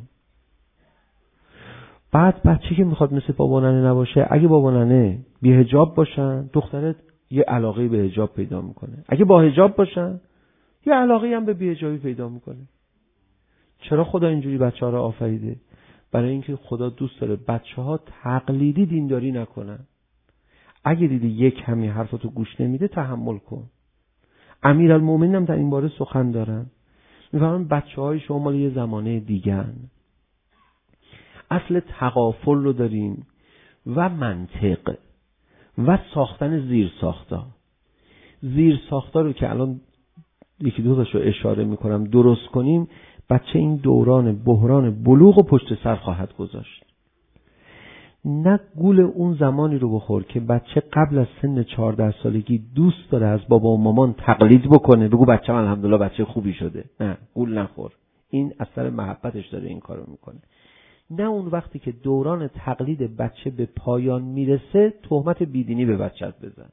بعد بچه که میخواد مثل بابا ننه نباشه، اگه بابا ننه بی حجاب باشن، دخترت یه علاقه به حجاب پیدا میکنه. اگه با حجاب باشن، یه علاقه هم به بی حجابی پیدا میکنه. چرا خدا اینجوری بچه ها رو آفریده؟ برای اینکه خدا دوست داره بچه ها تقلیدی دینداری نکنن. اگه دیدی یک کمی حرفاتو گوش نمیده، تحمل کن. امیرالمومنین هم در این باره سخن دارن. میفهمن بچه های شما مال یه زمانه دیگن. اصل تغافل رو داریم و منطق و ساختن زیر ساختا. زیر ساختا رو که الان یکی دو تاشو اشاره میکنم درست کنیم، بچه این دوران بحران بلوغ و پشت سر خواهد گذاشت. نه گول اون زمانی رو بخور که بچه قبل از سن چهارده سالگی دوست داره از بابا و مامان تقلید بکنه، بگو بچه من الحمدلله بچه خوبی شده. نه، گول نخور. این اثر محبتش داره این کارو میکنه. نه اون وقتی که دوران تقلید بچه به پایان میرسه، تهمت بیدینی به بچت بزن.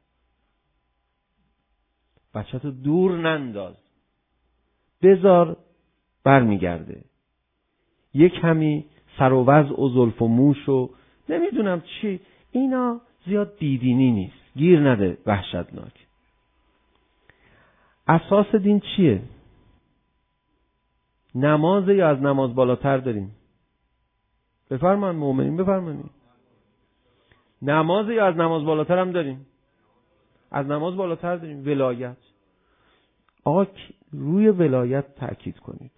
بچه‌تو دور ننداز. بذار برمیگرده. یک کمی سر و وضع و زلف و موش و نمیدونم چی، اینا زیاد بیدینی نیست. گیر نده، وحشتناک. اساس دین چیه؟ نماز یا از نماز بالاتر داریم؟ بفرمایید مؤمنین، بفرمایید. نماز یا از نماز بالاتر هم داریم؟ از نماز بالاتر داریم. ولایت. آقا روی ولایت تأکید کنید.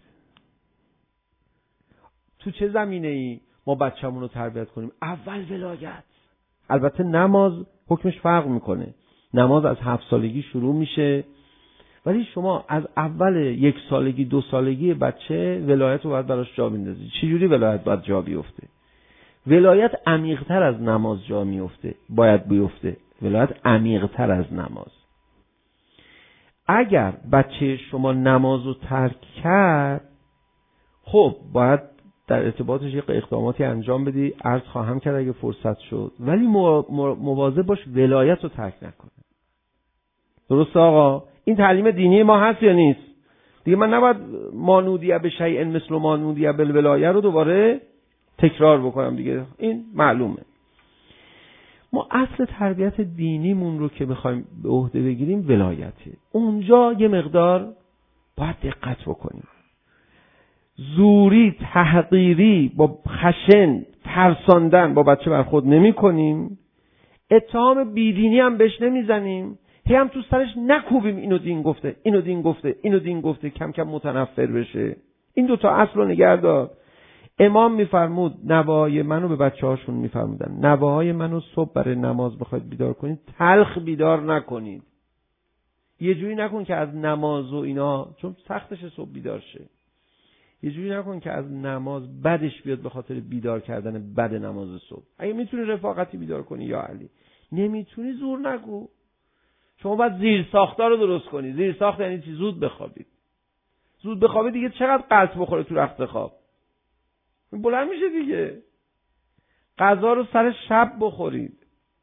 تو چه زمینه ای ما بچه‌مون رو تربیت کنیم؟ اول ولایت. البته نماز حکمش فرق میکنه. نماز از هفت سالگی شروع میشه، ولی شما از اول یک سالگی دو سالگی بچه ولایت رو باید براش جا بندازید. چجوری ولایت باید جا بیفته؟ ولایت عمیق‌تر از نماز جا میفته، باید بیفته. ولایت عمیق‌تر از نماز. اگر بچه شما نماز رو ترک کرد، خب باید در ارتباطش یک اقداماتی انجام بدی، عرض خواهم کرد اگه فرصت شد، ولی مواظب باش ولایت رو ترک نکنه. درسته آقا؟ این تعلیم دینی ما هست یا نیست؟ دیگه من نباید مانودیه به شیء مثل مانودیه بالولایه رو دوباره تکرار بکنم دیگه، این معلومه. ما اصل تربیت دینیمون رو که میخوایم به عهده بگیریم ولایته. اونجا یه مقدار باید دقت بکنیم. زوری، تحقیری، با خشن ترساندن با بچه برخورد نمی کنیم. اتهام بیدینی هم بهش نمیزنیم. هی هم تو سرش نکوبیم اینو دین گفته، اینو دین گفته، اینو دین گفته، کم کم متنفر بشه. این دوتا اصل رو نگه دار. امام میفرمود نواهای منو به بچه هاشون میفرمودن، نواهای منو صبح برای نماز بخواید بیدار کنید تلخ بیدار نکنید. یه جوری نکن که از نماز و اینا، چون سختش صبح بیدار شه، یه جوری نکن که از نماز بدش بیاد به خاطر بیدار کردن بد نماز صبح. اگه میتونی رفاقتی بیدار کنی یا علی، نمیتونی زور نگو. شما باید زیر ساختار رو درست کنی. زیر ساخت یعنی چی؟ زود بخوابید. زود بخوابید دیگه چقدر قلط بخوره تو رخت خواب، بلند میشه دیگه. غذا رو سر شب بخورید.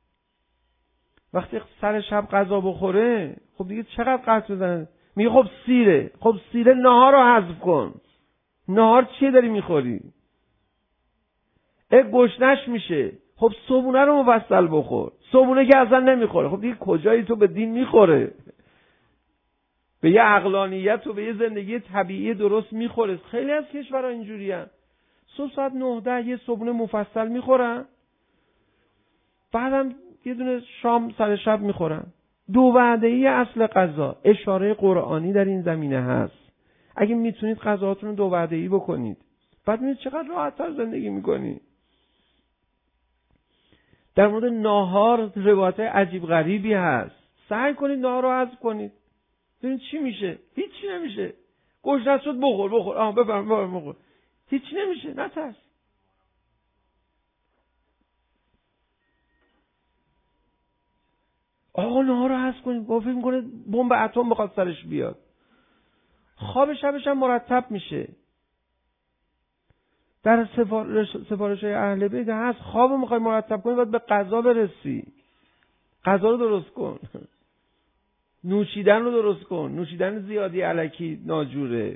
وقتی سر شب غذا بخوره خب دیگه چقدر قلط بزنه. میگه خب سیره، خب سیره نهار رو حذف کن. نهار چیه داری میخوری؟ اه گشنش میشه، خب صبحونه رو مفصل بخور. صبحونه که اصلا نمیخوره، خب دیگه کجایی تو به دین میخوره؟ به یه عقلانیت و به یه زندگی طبیعی درست میخوره. خیلی از کشورها اینجوری هست. صبح ساعت نه ده یه صبحونه مفصل میخورن، بعدم یه دونه شام سر شب میخورن. دو وعده‌ای اصل غذا. اشاره قرآنی در این زمینه هست. اگه میتونید غذاهاتون رو دو وعده‌ای بکنید، بعد میبینید چقدر راحت‌تر زندگی میکنید. در مورد ناهار روایت عجیب غریبی هست. سعی کنید ناهار رو حذف کنید، ببینید چی میشه. هیچی نمیشه. گوشت شد بخور بخور آها بفرم بفرم بخور، هیچی نمیشه. نترس. آقا ناهار رو حذف کنید. با فکر میکنه بمب اتم بخواد سرش بیاد. خواب شبش هم مرتب میشه. در سفارش سفارش های اهل بیت هست خواب میخوای مرتب کنی باید به غذا برسی. غذا رو درست کن. نوشیدن رو درست کن. نوشیدن زیادی الکی ناجوره.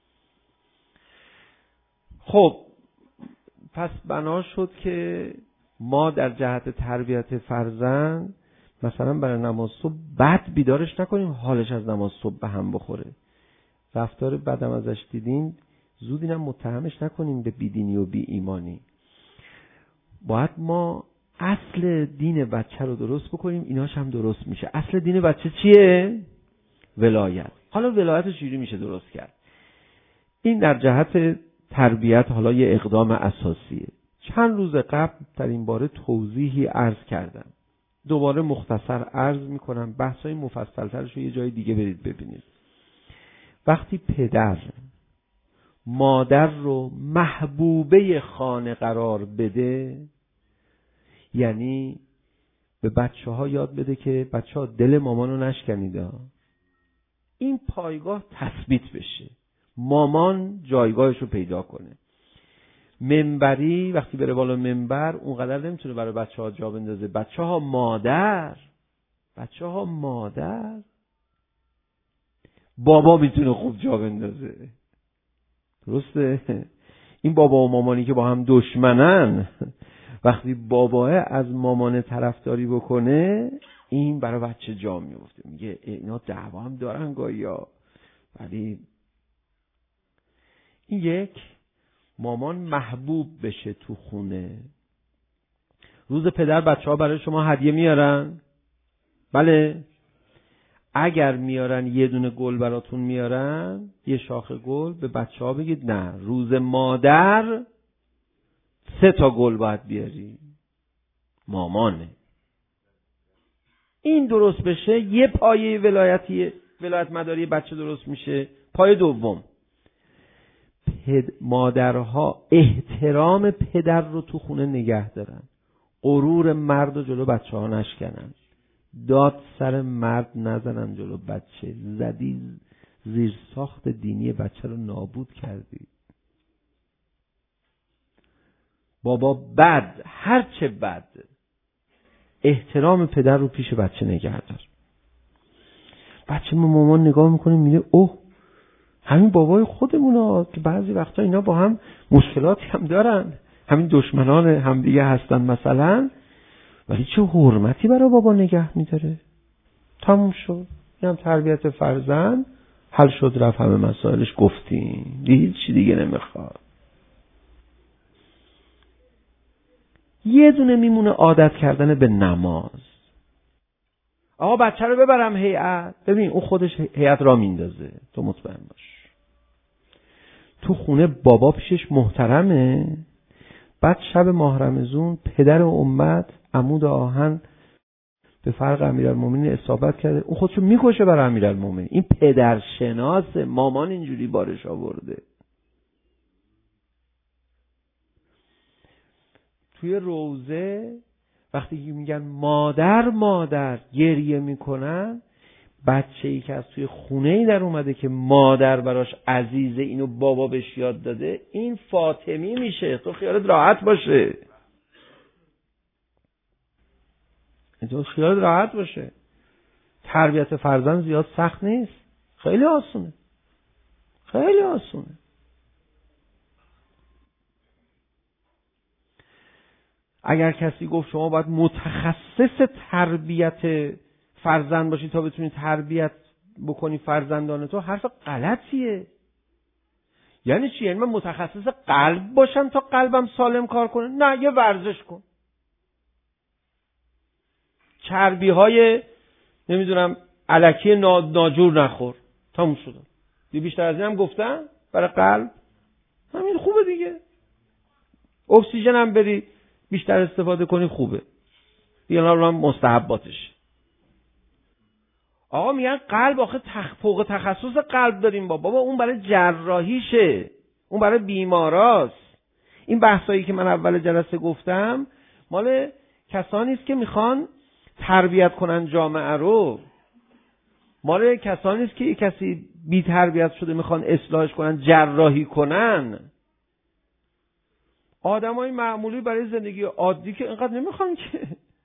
خب پس بنا شد که ما در جهت تربیت فرزند مثلا برای نماز صبح بد بیدارش نکنیم حالش از نماز صبح به هم بخوره. رفتار بدم ازش دیدیم زود اینم متهمش نکنیم به بیدینی و بی ایمانی. باید ما اصل دین بچه رو درست بکنیم، ایناش هم درست میشه. اصل دین بچه چیه؟ ولایت. حالا ولایت چجوری میشه درست کرد؟ این در جهت تربیت حالا یه اقدام اساسیه. چند روز قبل در این باره توضیحی عرض کردم. دوباره مختصر عرض میکنم، بحثای مفصل‌ترش رو یه جای دیگه برید ببینید. وقتی پدر مادر رو محبوبه خانه قرار بده، یعنی به بچه ها یاد بده که بچه ها دل مامان رو نشکنید، این پایگاه تثبیت بشه، مامان جایگاهش رو پیدا کنه. منبری وقتی بره بالا منبر اونقدر نمیتونه برای بچه ها جا بندازه. بچه ها مادر بچه ها مادر بابا میتونه خوب جا بندازه. درسته؟ این بابا و مامانی که با هم دشمنن، وقتی باباه از مامان طرفداری بکنه این برای بچه جا میفته. میگه اینا دعوا هم دارن گاهیا، ولی این یک مامان محبوب بشه تو خونه. روز پدر بچه ها برای شما هدیه میارن؟ بله. اگر میارن یه دونه گل براتون میارن، یه شاخه گل، به بچه ها بگید نه، روز مادر سه تا گل باید بیاری، مامانه. این درست بشه یه پایه ولایتی ولایت مداری بچه درست میشه. پایه دوم، پد... مادرها احترام پدر رو تو خونه نگه دارن، غرور مرد و جلو بچه ها نشکنن. داد سر مرد نزنن جلو بچه، زدی زیر ساخت دینی بچه رو نابود کردی. بابا بد، هر چه بد، احترام پدر رو پیش بچه نگه دار. بچه ما مامان نگاه میکنه میگه اوه همین بابای خودمونه که بعضی وقتا اینا با هم مشکلاتی هم دارن، همین دشمنان همدیگه هستن مثلا، ولی چه حرمتی برای بابا نگه میداره. تموم شد. این هم تربیت فرزند، حل شد رفت، همه مسائلش گفتیم، هیچ چی دیگه نمیخواد. یه دونه میمونه عادت کردن به نماز. آقا بچه رو ببرم هیئت، ببین اون خودش هیئت را میندازه، تو مطمئن باش. تو خونه بابا پیشش محترمه، بعد شب ماه رمضان پدر امت عمود آهن به فرق امیرالمومنین اصابت کرده، اون خودشو میکشه برای امیرالمومنین. این پدر شناسه، مامان اینجوری بارش آورده. توی روزه وقتی میگن مادر مادر گریه میکنن، بچه‌ای که از توی خونه‌ای در اومده که مادر براش عزیزه، اینو بابا بهش یاد داده، این فاطمی میشه. تو خیالت راحت باشه، تو خیالت راحت باشه. تربیت فرزند زیاد سخت نیست، خیلی آسونه، خیلی آسونه. اگر کسی گفت شما باید متخصص تربیت فرزند باشی تا بتونی تربیت بکنی فرزندان تو، حرف غلطیه. یعنی چی؟ یعنی من متخصص قلب باشم تا قلبم سالم کار کنه؟ نه، یه ورزش کن، چربی های نمیدونم الکی ناجور نخور، تموم شد. دی بیشتر از این هم گفتن برای قلب، همین خوبه دیگه. اکسیژن هم بری بیشتر استفاده کنی خوبه، دیگه هم مستحباتش. آقا میگن قلب آخه تخ... فوق تخصص قلب داریم با بابا، اون برای جراحیشه، اون برای بیماراست. این بحثایی که من اول جلسه گفتم مال کسانی است که میخوان تربیت کنن جامعه رو، مال کسانی است که کسی بی تربیت شده میخوان اصلاحش کنن، جراحی کنن. آدمای معمولی برای زندگی عادی که اینقدر نمیخوان که.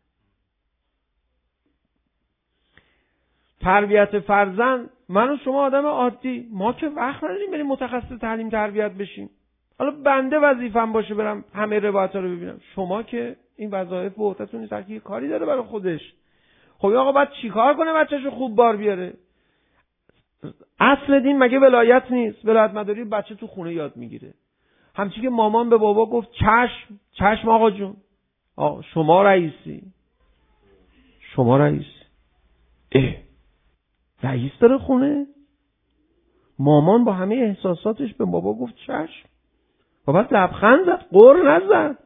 تربیت فرزند، من و شما آدم عادی، ما که وقت نداریم بریم متخصص تعلیم تربیت بشیم. حالا بنده وظیفه‌ام باشه برم همه روایت‌ها رو ببینم، شما که این وظایف به عهده‌تون نیست، هر کی کاری داره برای خودش. خب آقا بعد چیکار کنه بچه‌شو خوب بار بیاره؟ اصل دین مگه ولایت نیست؟ ولایت مداری بچه تو خونه یاد میگیره. همچی که مامان به بابا گفت چشم چشم آقا جون، آقا شما رئیسی، شما رئیس. اه رئیس داره خونه؟ مامان با همه احساساتش به بابا گفت چشم، بابا لبخند زد، قر نزد،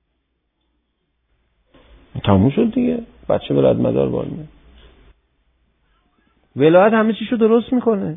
تموم شد دیگه. بچه ولایت مدار بار میاد. ولایت همه چیشو درست میکنه.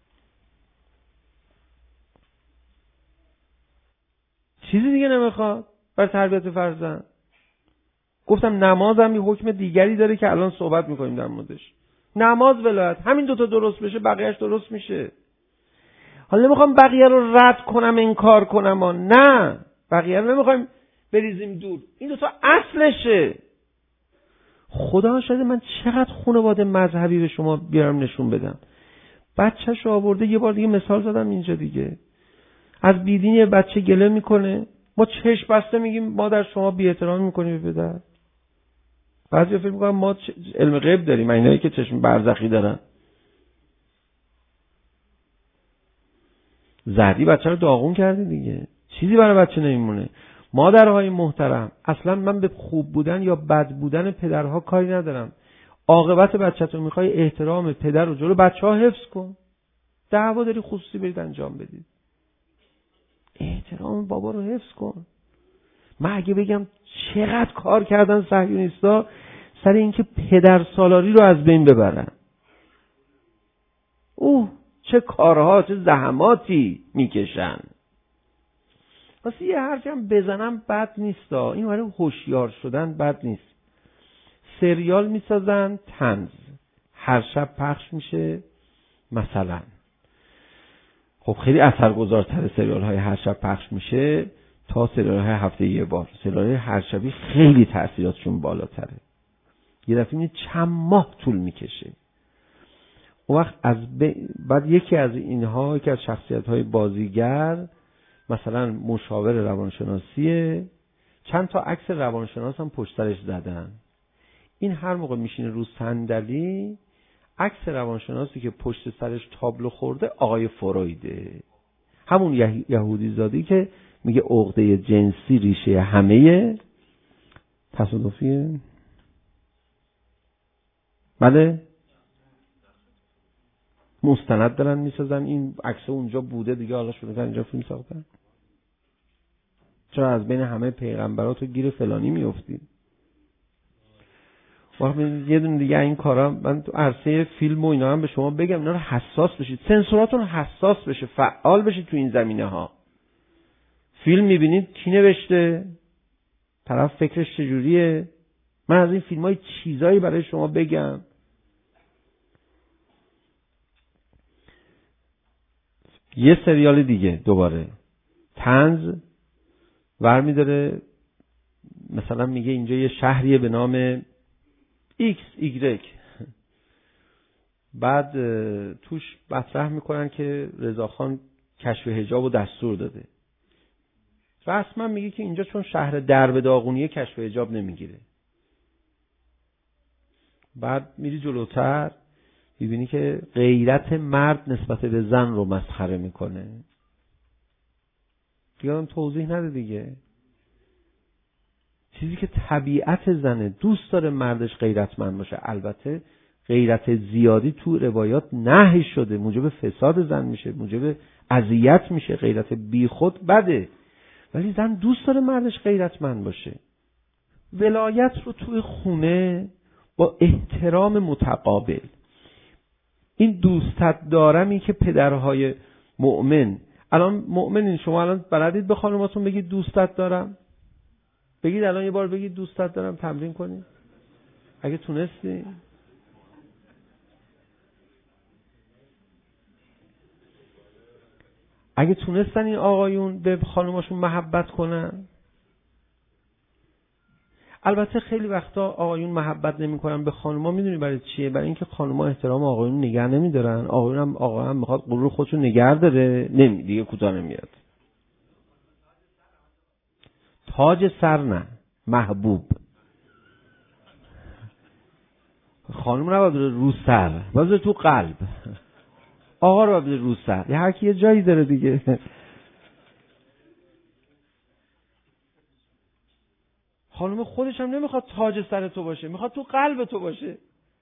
چیزی دیگه نمیخواد برای تربیت فرزند. گفتم نماز هم یه حکم دیگری داره که الان صحبت میکنیم در موردش. نماز ولایت، همین دوتا درست بشه بقیهش درست میشه. حالا نمیخوام بقیه رو رد کنم انکار کنم ها. نه، بقیه رو نمیخوایم بریزیم دور، این دوتا اصلشه. خدا شاید من چقدر خانواده مذهبی به شما بیارم نشون بدم. بچه‌ش آورده، یه بار دیگه مثال زدم اینجا دیگه، از بیدینی بچه گله میکنه، ما چشم بسته میگیم مادر شما بی احترامی میکنی به پدر. بعضی فکر میکنن ما علم غیب داریم، اینایی که چشم برزخی دارن. زدی بچه رو داغون کردی دیگه، چیزی برای بچه نمیمونه. مادرهای محترم، اصلا من به خوب بودن یا بد بودن پدرها کاری ندارم. عاقبت بچه‌تو میخوای احترام پدر رو جلو بچه‌ها حفظ کن. دعوا داری خصوصی برید انجام بدید، احترام بابا رو حفظ کن. من اگه بگم چقدر کار کردن صهیونیستا سر اینکه پدر سالاری رو از بین ببرن، اوه چه کارها، چه زحماتی میکشن. واسه یه حرفی هم بزنم بد نیست، این برای هوشیار شدن بد نیست. سریال میسازن طنز، هر شب پخش میشه مثلا. خب خیلی اثرگذارتر سریال های هر شب پخش میشه تا سریال های هفته یه بار. سریال های هر شبی خیلی تاثیراتشون بالاتره، یه دفعه می چند ماه طول میکشه. اون وقت از ب... بعد یکی از اینها که از شخصیت های بازیگر مثلا مشاور روانشناسیه، چند تا عکس روانشناس هم پشت سرش زدن. این هر موقع میشینه رو صندلی، عکس روانشناسی که پشت سرش تابلو خورده آقای فرویده، همون یهودی زادی که میگه عقده جنسی ریشه همه تصادفیه. بله مستند دارن میسازن، این عکس اونجا بوده دیگه، حالا شروع کردن اینجا فیلم ساختن. چرا از بین همه پیغمبرات و گیر فلانی میافتید؟ وقتی یه دونه دیگه این کارا، من تو عرصه فیلم و اینا هم به شما بگم اینا رو حساس بشید، سنسوراتون حساس بشه، فعال بشید تو این زمینه ها. فیلم میبینید کی نوشته، طرف فکرش چجوریه. من از این فیلم های چیزایی برای شما بگم. یه سریال دیگه دوباره طنز ورمی داره، مثلا میگه اینجا یه شهریه به نام ایکس ایگرگ، بعد توش مطرح میکنن که رضاخان کشف حجاب و دستور داده. رسما میگه که اینجا چون شهر درب داغونیه کشف حجاب نمیگیره. بعد میری جلوتر میبینی که غیرت مرد نسبت به زن رو مسخره میکنه. دیگه توضیح نده دیگه. چیزی که طبیعت زنه، دوست داره مردش غیرتمند باشه. البته غیرت زیادی تو روایات نهی شده، موجب فساد زن میشه، موجب اذیت میشه، غیرت بیخود بده. ولی زن دوست داره مردش غیرتمند باشه. ولایت رو توی خونه با احترام متقابل، این دوستت دارمی که پدرهای مؤمن، الان مؤمنین شما الان بلدید به خانماتون بگید دوستت دارم؟ بگید الان یه بار بگید دوستت دارم، تمرین کنید اگه تونستی. اگه تونستن این آقایون به خانماشون محبت کنن. البته خیلی وقتا آقایون محبت نمی‌کنن به خانم‌ها، میدونی برای چیه؟ برای اینکه خانم‌ها احترام آقایون نگه نمی‌دارن. آقایون هم آقا هم می‌خواد غرور خودشو نگه داره، نمی دیگه کوتاه نمیاد. تاج سر نه، محبوب. خانم رو باید رو سر، باید تو قلب. آقا رو باید رو سر. یه هر کی یه جایی داره دیگه. خانم خودش هم نمیخواد تاج سر تو باشه، میخواد تو قلب تو باشه.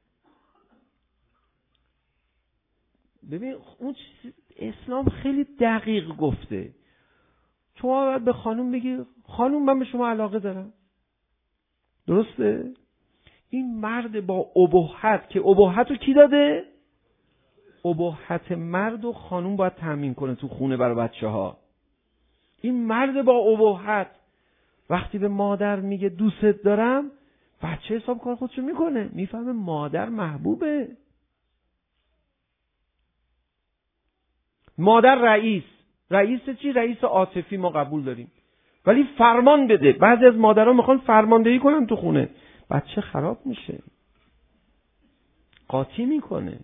ببین اون اسلام خیلی دقیق گفته. شما باید به خانم بگی خانم من به شما علاقه دارم. درسته؟ این مرد با اباحت، که اباحت رو کی داده؟ اباحت مرد و خانم باید تامین کنه تو خونه برای بچه ها. این مرد با اباحت وقتی به مادر میگه دوستت دارم، بچه حساب کار خودشو میکنه، میفهمه مادر محبوبه. مادر رئیس، رئیس چی؟ رئیس عاطفی ما قبول داریم، ولی فرمان بده. بعضی از مادرها میخوان فرماندهی کنن تو خونه، بچه خراب میشه، قاطی میکنه.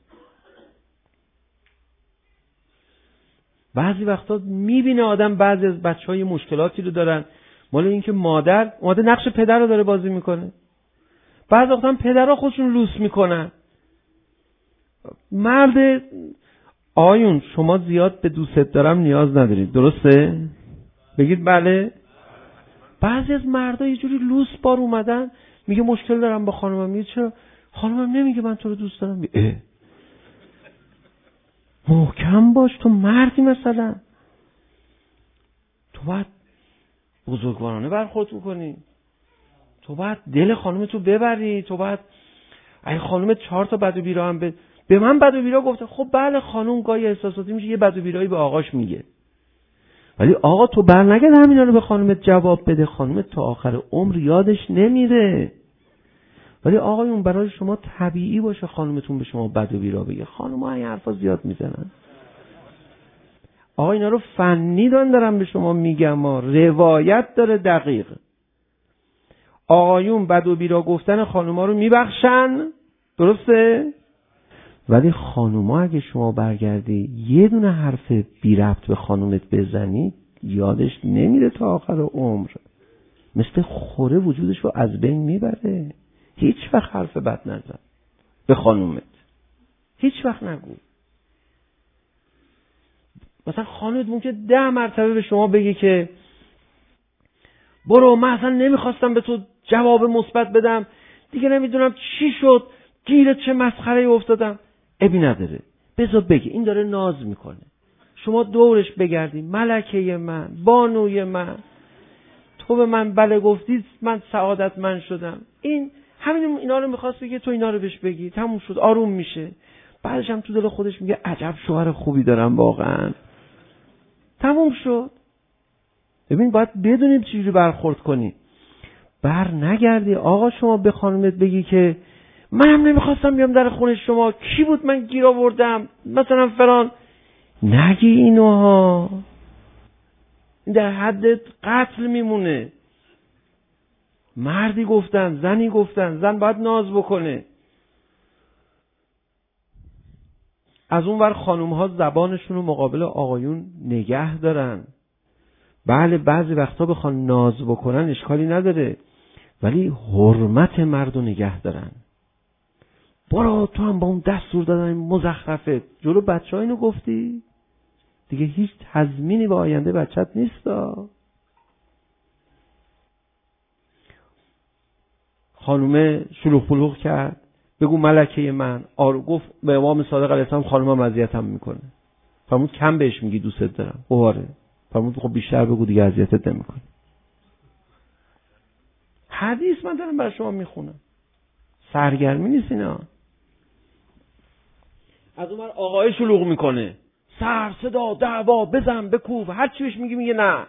بعضی وقتا میبینه آدم بعضی از بچه‌ها مشکلاتی رو دارن، مال اینکه مادر مادر نقش پدر رو داره بازی میکنه. بعضی وقتا پدرها خودشون لوس میکنن. مرد آیون شما زیاد به دوستت دارم نیاز ندارید، درسته؟ بگید بله. بعضی از مردا یه جوری لوس بار اومدن، میگه مشکل دارم با خانمم. میگه چرا؟ خانمم نمیگه من تو رو دوست دارم. اه محکم باش، تو مردی مثلا، تو باید بزرگوارانه برخورد میکنی، تو باید دل خانمتو ببری، تو باید اگه خانم چهار تا بد و بیرا هم به به من بد و بیرا گفته، خب بله خانم گاهی احساساتی میشه، یه بد و بیرایی به آقاش میگه، ولی آقا تو بر نگرد همینا رو به خانمت جواب بده. خانمت تا آخر عمر یادش نمیره. ولی آقایون برای شما طبیعی باشه خانومتون به شما بد و بیرا بگه. خانم‌ها این حرفا زیاد میزنن. آقا اینا رو فنی دارم به شما میگم، ما روایت داره دقیق. آقایون بد و بیرا گفتن خانوما رو میبخشن، درسته؟ ولی خانوما اگه شما برگردی یه دونه حرف بی ربط به خانومت بزنی یادش نمیره تا آخر عمر، مثل خوره وجودش رو از بین میبره. هیچ وقت حرف بد نزن به خانومت، هیچ وقت نگو. مثلا خانومت ممکنه ده مرتبه به شما بگه که برو، من اصلا نمیخواستم به تو جواب مثبت بدم، دیگه نمیدونم چی شد، گیرت چه مسخره افتادم. ابی نداره، بذار بگه. این داره ناز میکنه. شما دورش بگردی، ملکه من، بانوی من، تو به من بله گفتی من سعادتمند شدم. این همین اینا رو میخواست بگه، تو اینا رو بهش بگی، تموم شد، آروم میشه. بعدش هم تو دل خودش میگه عجب شوهر خوبی دارم واقعا، تموم شد. ببین باید بدونیم چجوری برخورد کنی. بر نگردی آقا شما به خانومت بگی که منم نمیخواستم بیام در خونه شما، کی بود من گیر آوردم مثلا فران. نگی اینوها، در حد قتل میمونه. مردی گفتن، زنی گفتن، زن باید ناز بکنه. از اون ور خانوم ها زبانشون رو مقابل آقایون نگه دارن. بله بعضی وقتا بخوان ناز بکنن اشکالی نداره، ولی حرمت مرد رو نگه دارن. برو تو هم با اون دستور دادن مزخرفت جلو بچه ها اینو گفتی، دیگه هیچ تضمینی به آینده بچت نیستا. خانومه شلوغ پلوغ کرد، بگو ملکه من، آرو گفت به امام صادق علیه السلام خانومم اذیتم میکنه. فرمود کم بهش میگی دوست دارم. اواره. فرمود خب بیشتر بگو دیگه اذیتت نمیکنه. حدیث من دارم برای شما میخونم، سرگرمی نیست اینا. از اون ور آقای شلوغ میکنه، سر صدا دعوا بزن بکوب، هر چی بهش میگی میگه نه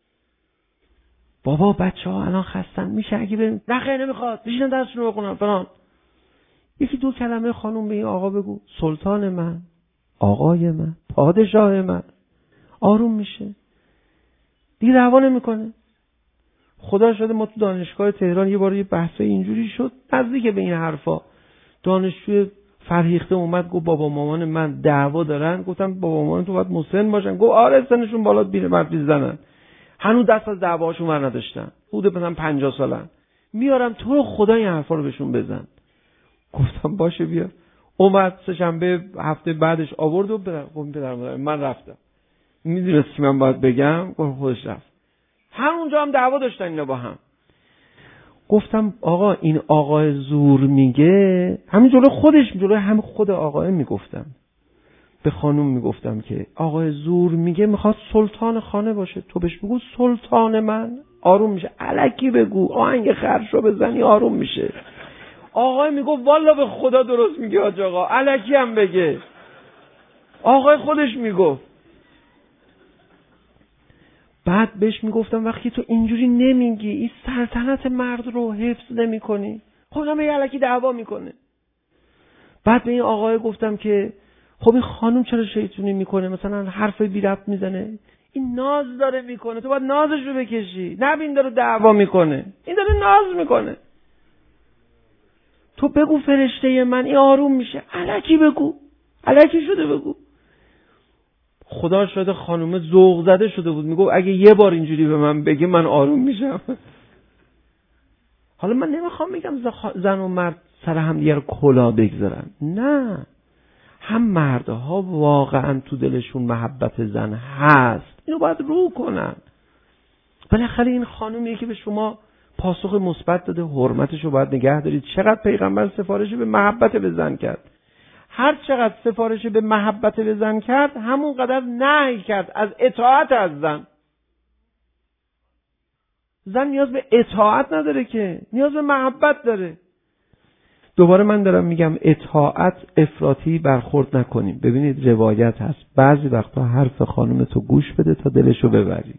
بابا بچه ها الان خستن، میشه اگه بریم؟ نه خیلی نمیخواد، بشینن درسشون رو بخونن فلان. یکی دو کلمه خانوم به این آقا بگو، سلطان من، آقای من، پادشاه من، آروم میشه دیگه، دعوا نمیکنه. خدا شده ما تو دانشگاه تهران یه بار یه بحث اینجوری شد، نزدیک به این حرفا، دانشجوی فرهیخته اومد گفت بابا مامان من دعوا دارن. گفتم بابا مامان تو باید مسن باشن. گفت آره سنشون بالا بیره مردی زنن، هنوز دست از دعواشون ور نداشتن، بوده مثلا پنجاه سالن. میارم تو رو خدا این حرفا رو بهشون بزن. گفتم باشه بیا. اومد سه شنبه هفته بعدش آورد و برم. گفتم پدر مادر من رفتم، میدونست که من باید بگم. گفت خودش رفت. همونجا هم دعوا داشتن اینا با هم. گفتم آقا این آقا زور میگه، همین جلو خودش، جلو هم خود آقا میگفتم به خانوم، میگفتم که آقا زور میگه میخواد سلطان خانه باشه، تو بهش بگو سلطان من، آروم میشه. الکی بگو، آهنگ خرشو بزنی آروم میشه. آقا میگه والا به خدا درست میگه حاج آقا، الکی هم بگه. آقا خودش میگفت. بعد بهش میگفتم وقتی تو اینجوری نمیگی، این سلطنت مرد رو حفظ نمی کنی، خودم یه الکی دعوا میکنه. بعد به این آقای گفتم که خب این خانوم چرا شیطونی میکنه، مثلا حرف بی ربط میزنه، این ناز داره میکنه، تو باید نازش رو بکشی، نبین داره دعوا میکنه، این داره ناز میکنه، تو بگو فرشته من، این آروم میشه. الکی بگو، الکی شده بگو. خدا شده خانومه ذوق زده شده بود، میگو اگه یه بار اینجوری به من بگه من آروم میشم. حالا من نمیخوام بگم زن و مرد سر هم دیگر کلا بگذارن، نه، هم مردها واقعا تو دلشون محبت زن هست، اینو باید رو کنن. بالاخره این خانومیه که به شما پاسخ مثبت داده، حرمتشو باید نگه دارید. چقدر پیغمبر سفارش به محبت به زن کرد، هر چقدر سفارش به محبت به زن کرد همون قدر نهی کرد از اطاعت از زن. زن نیاز به اطاعت نداره که، نیاز به محبت داره. دوباره من دارم میگم اطاعت افراطی برخورد نکنیم. ببینید روایت هست بعضی وقتا حرف خانم تو گوش بده تا دلشو ببری.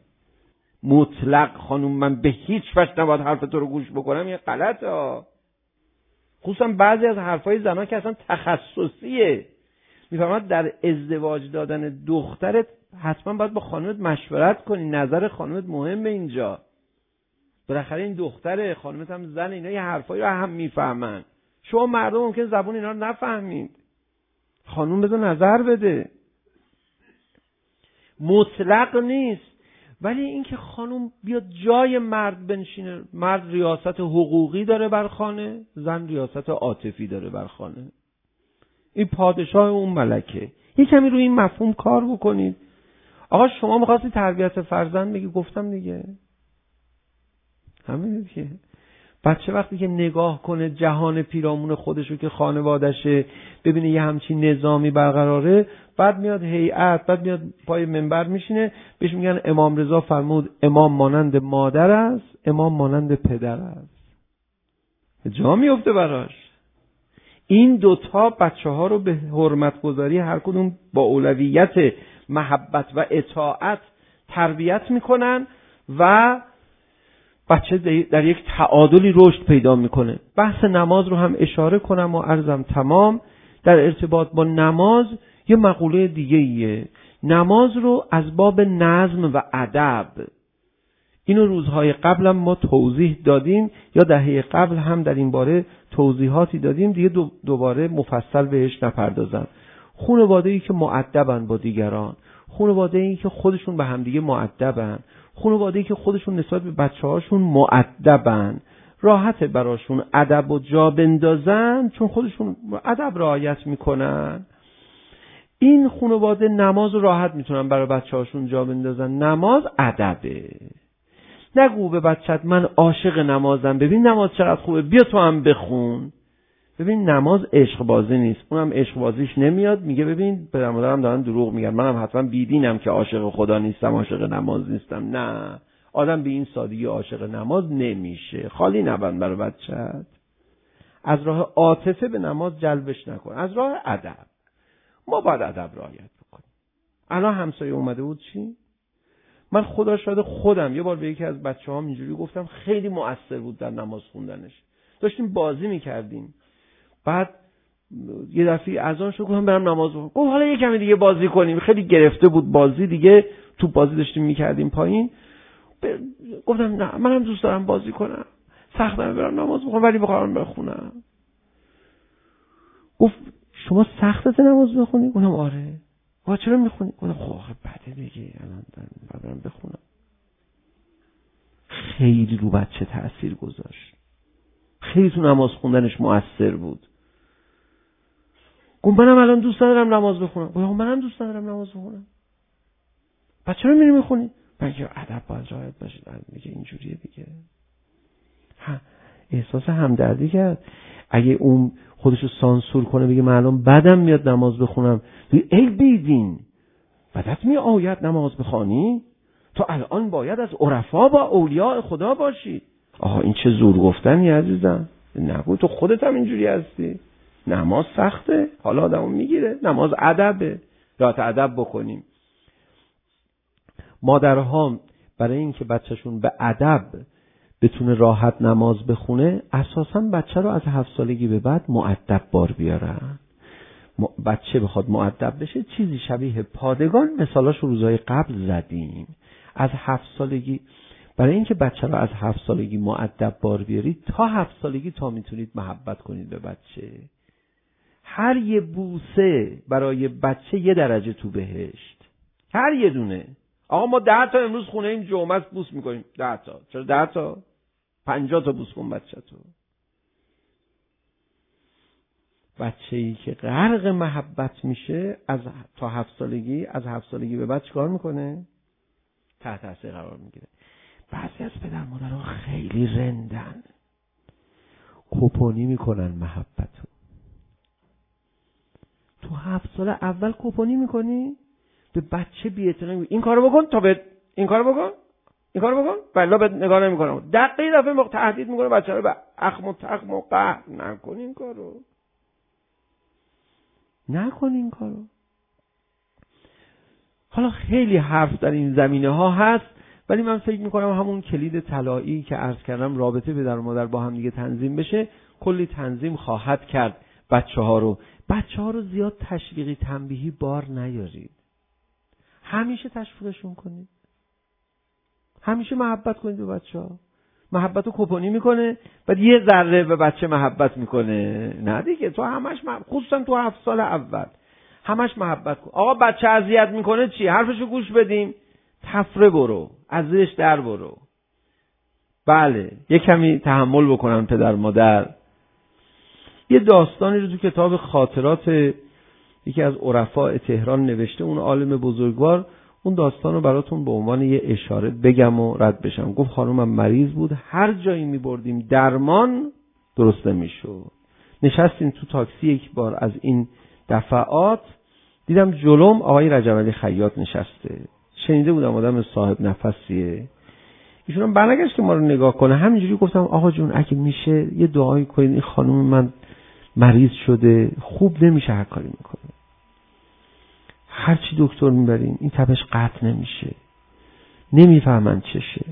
مطلق خانم من به هیچ وجه نباید حرف تو رو گوش بکنم، یه غلطه. خصوصا بعضی از حرفای زنها که اصلا تخصصیه. میفهمد در ازدواج دادن دخترت حتما باید با خانمت مشورت کنی، نظر خانمت مهمه اینجا. بالاخره این دختره، خانمت هم زن، اینا یه حرفایی رو هم میفهمن. شما مردم ممکن زبون اینا رو نفهمید. خانم بذار نظر بده. مطلق نیست. ولی اینکه خانم بیاد جای مرد بنشینه، مرد ریاست حقوقی داره بر خانه، زن ریاست عاطفی داره بر خانه. این پادشاه اون ملکه. یه کمی روی این مفهوم کار بکنید. آقا شما می‌خواستی تربیت فرزند بگی، گفتم دیگه. همین دیگه. بچه وقتی که نگاه کنه جهان پیرامون خودشو که خانوادشه، ببینه یه همچین نظامی برقراره، بعد میاد هیئت، بعد میاد پای منبر میشینه، بهش میگن امام رضا فرمود امام مانند مادر است، امام مانند پدر است. جا میفته براش. این دوتا بچه ها رو به حرمت گذاری هر کدوم با اولویت محبت و اطاعت تربیت میکنن و بچه در یک تعادلی رشد پیدا میکنه. بحث نماز رو هم اشاره کنم و عرضم تمام. در ارتباط با نماز یه مقوله دیگه ایه. نماز رو از باب نظم و ادب، اینو روزهای قبل هم ما توضیح دادیم یا دهه قبل هم در این باره توضیحاتی دادیم، دیگه دو دوباره مفصل بهش نپردازم. خانواده‌ای که مؤدبن با دیگران، خانواده‌ای که خودشون به همدیگه مؤدبن، خانواده‌ای که خودشون نسبت به بچه‌هاشون مؤدبن، راحته براشون ادب و جا بندازن چون خودشون ادب رعایت میکنن. این خانواده نماز رو راحت میتونن برای بچه‌هاشون جا بندازن. نماز ادبه. نگو به بچت من عاشق نمازم، ببین نماز چقدر خوبه، بیا تو هم بخون. ببین نماز عشق بازی نیست. اونم عشق بازیش نمیاد، میگه ببین پدر مادرم دارن دروغ میگن، منم حتما بیدینم که عاشق خدا نیستم، عاشق نماز نیستم. نه، آدم به این سادگی عاشق نماز نمیشه. خالی نبند برای بچت. از راه عاطفه به نماز جلبش نکن، از راه ادب. ما باید ادب رعایت بکنیم. الان همسایه اومده بود چی؟ من خدا شاهد خودم یه بار به یکی از بچه‌هام اینجوری گفتم، خیلی مؤثر بود در نماز خوندنش. داشتیم بازی می‌کردیم، بعد یه دفعه اذان شد، گفتم برم نماز بخونم. گفت حالا یه کمی دیگه بازی کنیم. خیلی گرفته بود بازی دیگه، تو بازی داشتیم می‌کردیم پایین. ب... گفتم نه منم دوست دارم بازی کنم، سختم برم نماز بخونم ولی بخوام بخونم. گفت شما سختت نماز بخونی؟ گفتم آره. گفت چرا میخونی؟ گفتم خب آخه بده دیگه، الان برم بخونم. خیلی رو بچه تأثیر گذاشت، خیلی تو نماز خوندنش مؤثر بود. گفت منم الان دوست دارم نماز بخونم. گفتم منم دوست دارم نماز بخونم. بعد چرا میری میخونی؟ بگه ادب باید رعایت باشه. میگه اینجوریه دیگه. ها، احساس همدردی کرد. اگه اون خودشو سانسور کنه بگه من الان بدم میاد نماز بخونم، ای بیدین بدت می آید نماز بخوانی؟ تو الان باید از عرفا با اولیاء خدا باشی. آها این چه زور گفتنی عزیزم. نگو تو خودت هم اینجوری هستی. نماز سخته، حالا آدمو میگیره. نماز ادبه، رعایت ادب بکنیم. مادرها برای اینکه بچه‌شون به ادب بتونه راحت نماز بخونه، اساساً بچه رو از هفت سالگی به بعد مؤدب بار بیارن. بچه بخواد مؤدب بشه چیزی شبیه پادگان، مثالاش روزهای قبل زدیم. از هفت سالگی برای اینکه بچه رو از هفت سالگی مؤدب بار بیارید، تا هفت سالگی تا میتونید محبت کنید به بچه. هر یه بوسه برای بچه یه درجه تو بهشت، هر یه دونه. آقا ما ده تا امروز خونه این جمعه بوس میکنیم. ده تا. چرا ده تا؟ پنجاه تا بوس کن بچه تو. بچه‌ای که غرق محبت میشه از تا هفت سالگی، از هفت سالگی به بعد چیکار میکنه؟ تحت تاثیر قرار میگیره. بعضی از پدر مادرها خیلی رندن، کپونی میکنن محبتو. تو هفت سال اول کپونی میکنی؟ به بچه بی‌اعتنایی میگی این کارو بکن تا به این کارو بکن، این کارو بکن، والله بهت نگاه نمیکنم. دقیقاً دفعه موقع تهدید میکنه بچه رو به اخم و تخم و قهر. نکن این کارو، نکن این کارو. حالا خیلی حرف در این زمینه ها هست، ولی من فکر میکنم همون کلید طلایی که عرض کردم، رابطه پدر و مادر با هم دیگه تنظیم بشه، کلی تنظیم خواهد کرد بچه ها رو. بچه ها رو زیاد تشویقی تنبیهی بار نیارید. همیشه تشویقشون کنید. همیشه محبت کنید به بچه ها. محبت رو کپونی میکنه بعد یه ذره به بچه محبت میکنه. نه دیگه تو همش محبت، خصوصا تو هفت سال اول همش محبت کن. آقا بچه اذیت میکنه چی؟ حرفشو گوش بدیم. تفره برو، از زیرش در برو. بله یه کمی تحمل بکنن پدر مادر. یه داستانی رو تو کتاب خاطرات یکی از عرفاء تهران نوشته، اون عالم بزرگوار. اون داستان رو براتون به عنوان یه اشاره بگم و رد بشم. گفت خانومم مریض بود، هر جایی میبردیم درمان درست نمیشد. نشستیم تو تاکسی یک بار از این دفعات، دیدم جلوم آقای رجب علی خیاط نشسته. شنیده بودم آدم صاحب نفسیه. ایشون هم برنگشت که ما رو نگاه کنه. همینجوری گفتم آقا جون اگه میشه یه دعایی کنید، این خانم من مریض شده، خوب نمیشه هر کاری میکنه. هر چی دکتر میبرین این تبش قطع نمیشه، نمیفهمن چشه.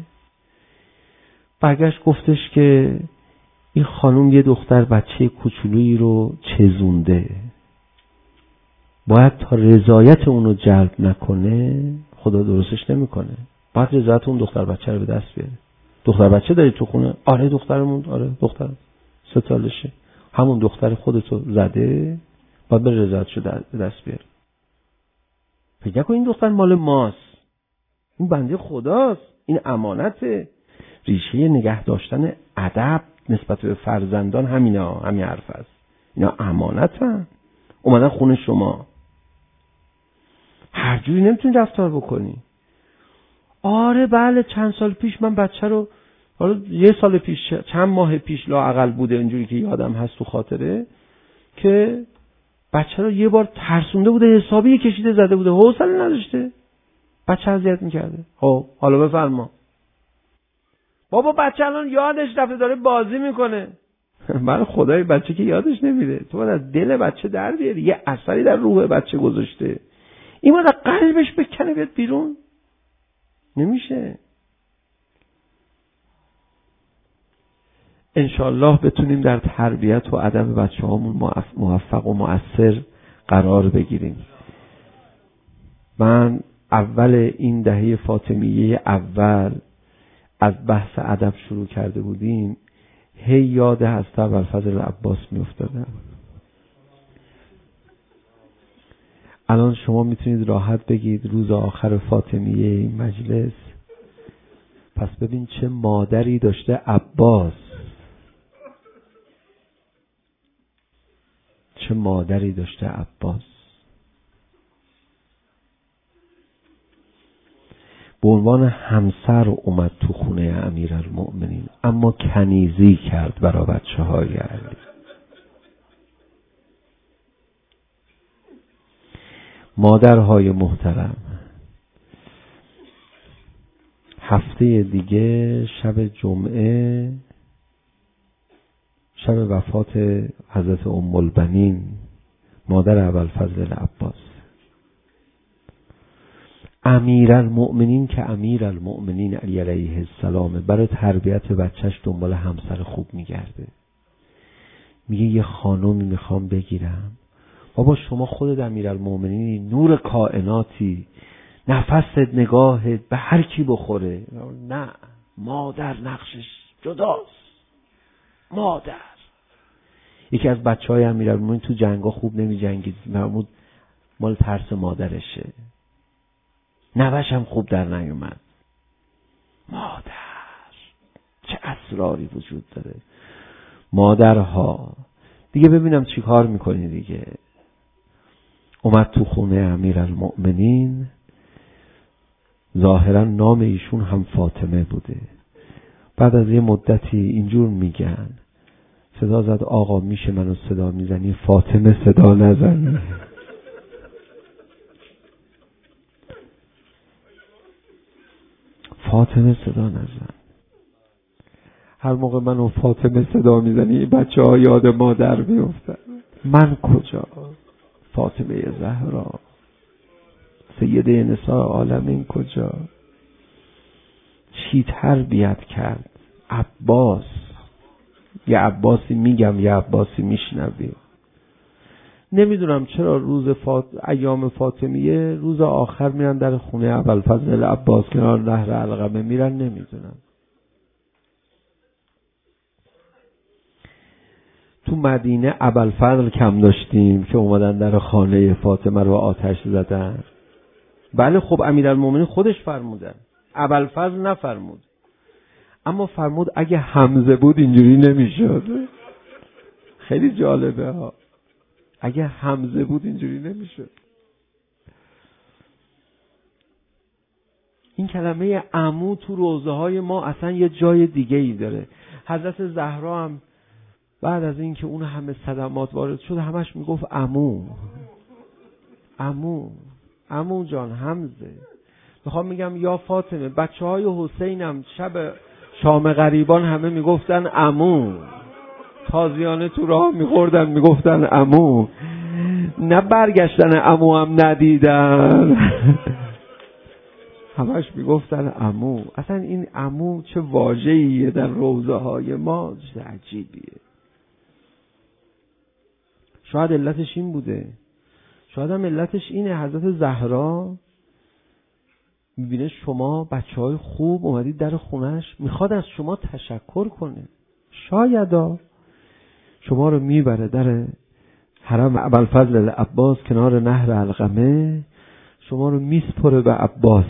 برگشت گفتش که این خانم یه دختر بچه کوچولویی رو چزونده، باید تا رضایت اونو جلب نکنه خدا درستش نمیکنه. باید رضایت اون دختر بچه رو به دست بیاره. دختر بچه داری تو خونه؟ آره دخترمون، آره دختر سه سالشه. همون دختر خودتو زده، باید به رضایتشو به دست بیاره. فکر نکن این دختر مال ماست، این بنده خداست، این امانته. ریشه نگه داشتن ادب نسبت به فرزندان همینا، همین حرف است. اینا امانتن، اومدن خونه شما، هر جوری نمیتونی رفتار بکنی. آره بله چند سال پیش من بچه رو، حالا یه سال پیش چند ماه پیش لااقل بوده اینجوری که یادم هست تو خاطره، که بچه رو یه بار ترسونده بوده، حسابی کشیده زده بوده، حوصله نداشته، بچه اذیت میکرده. خب حالا بفرما. بابا بچه الان یادش رفته داره بازی میکنه. برای خدای بچه که یادش نمیره، تو باید از دل بچه در بیاری، یه اثری در روح بچه گذاشته، این باید قلبش بکنه بیاد بیرون. نمیشه. انشالله بتونیم در تربیت و ادب بچه هامون موفق و مؤثر قرار بگیریم. من اول این دهه فاطمیه اول از بحث ادب شروع کرده بودیم، هی یاد حضرت ابوالفضل عباس می افتادم. الان شما میتونید راحت بگید روز آخر فاطمیه این مجلس، پس ببین چه مادری داشته عباس، چه مادری داشته عباس. به عنوان همسر اومد تو خونه امیرالمؤمنین، اما کنیزی کرد برای بچه های علی. مادرهای محترم، هفته دیگه شب جمعه، شب وفات حضرت ام البنین مادر ابوالفضل عباس. امیرالمؤمنین که امیرالمؤمنین علی علیه السلام برای تربیت بچهش دنبال همسر خوب میگرده. میگه یه خانومی میخوام بگیرم. بابا شما خودت امیرالمؤمنینی، نور کائناتی، نفست نگاهت به هر کی بخوره. نه، مادر نقشش جداست. مادر. یکی از بچه های امیرالمؤمنین تو جنگا خوب نمی جنگید، محمود مال ترس مادرشه، نوش هم خوب در نیومد. مادر چه اسراری وجود داره. مادرها دیگه ببینم چی کار میکنی دیگه. اومد تو خونه امیرالمؤمنین، ظاهرا نام ایشون هم فاطمه بوده. بعد از یه مدتی اینجور میگن، صدا زد آقا میشه منو صدا میزنی؟ فاطمه صدا نزنی. فاطمه صدا نزن. هر موقع منو فاطمه صدا میزنی بچه ها یاد مادر میفتن. من کجا؟ فاطمه زهرا سیده نساء عالمین کجا؟ چی تربیت کرد عباس؟ یه عباسی میگم یه عباسی میشنویم. نمیدونم چرا روز فاط... ایام فاطمیه روز آخر میرن در خونه ابوالفضل العباس کنار نهر علقمه میرن، نمیدونم. تو مدینه ابوالفضل کم داشتیم که اومدن در خانه فاطمه رو آتش زدن. بله خب امیرالمومنین خودش فرمودن، ابوالفضل نفرمود، اما فرمود اگه حمزه بود اینجوری نمیشد. خیلی جالبه ها، اگه حمزه بود اینجوری نمیشد. این کلمه عمو تو روزه های ما اصلا یه جای دیگه ای داره. حضرت زهرا هم بعد از این که اون همه صدمات وارد شد همش میگفت عمو عمو عمو جان حمزه. میخوام میگم یا فاطمه، بچه های حسینم شب شام غریبان همه میگفتن عمو، تازیانه تو راه میخوردن میگفتن عمو، نه برگشتن عمو هم ندیدن همش میگفتن عمو. اصلا این عمو چه واژه‌ایه در روزه های ما، چه عجیبیه. شاید علتش این بوده، شاید هم علتش اینه حضرت زهرا میبینه شما بچه های خوب اومدید در خونش، میخواد از شما تشکر کنه. شایدا شما رو میبره در حرم ابوالفضل العباس کنار نهر علقمه، شما رو میسپره به عباس.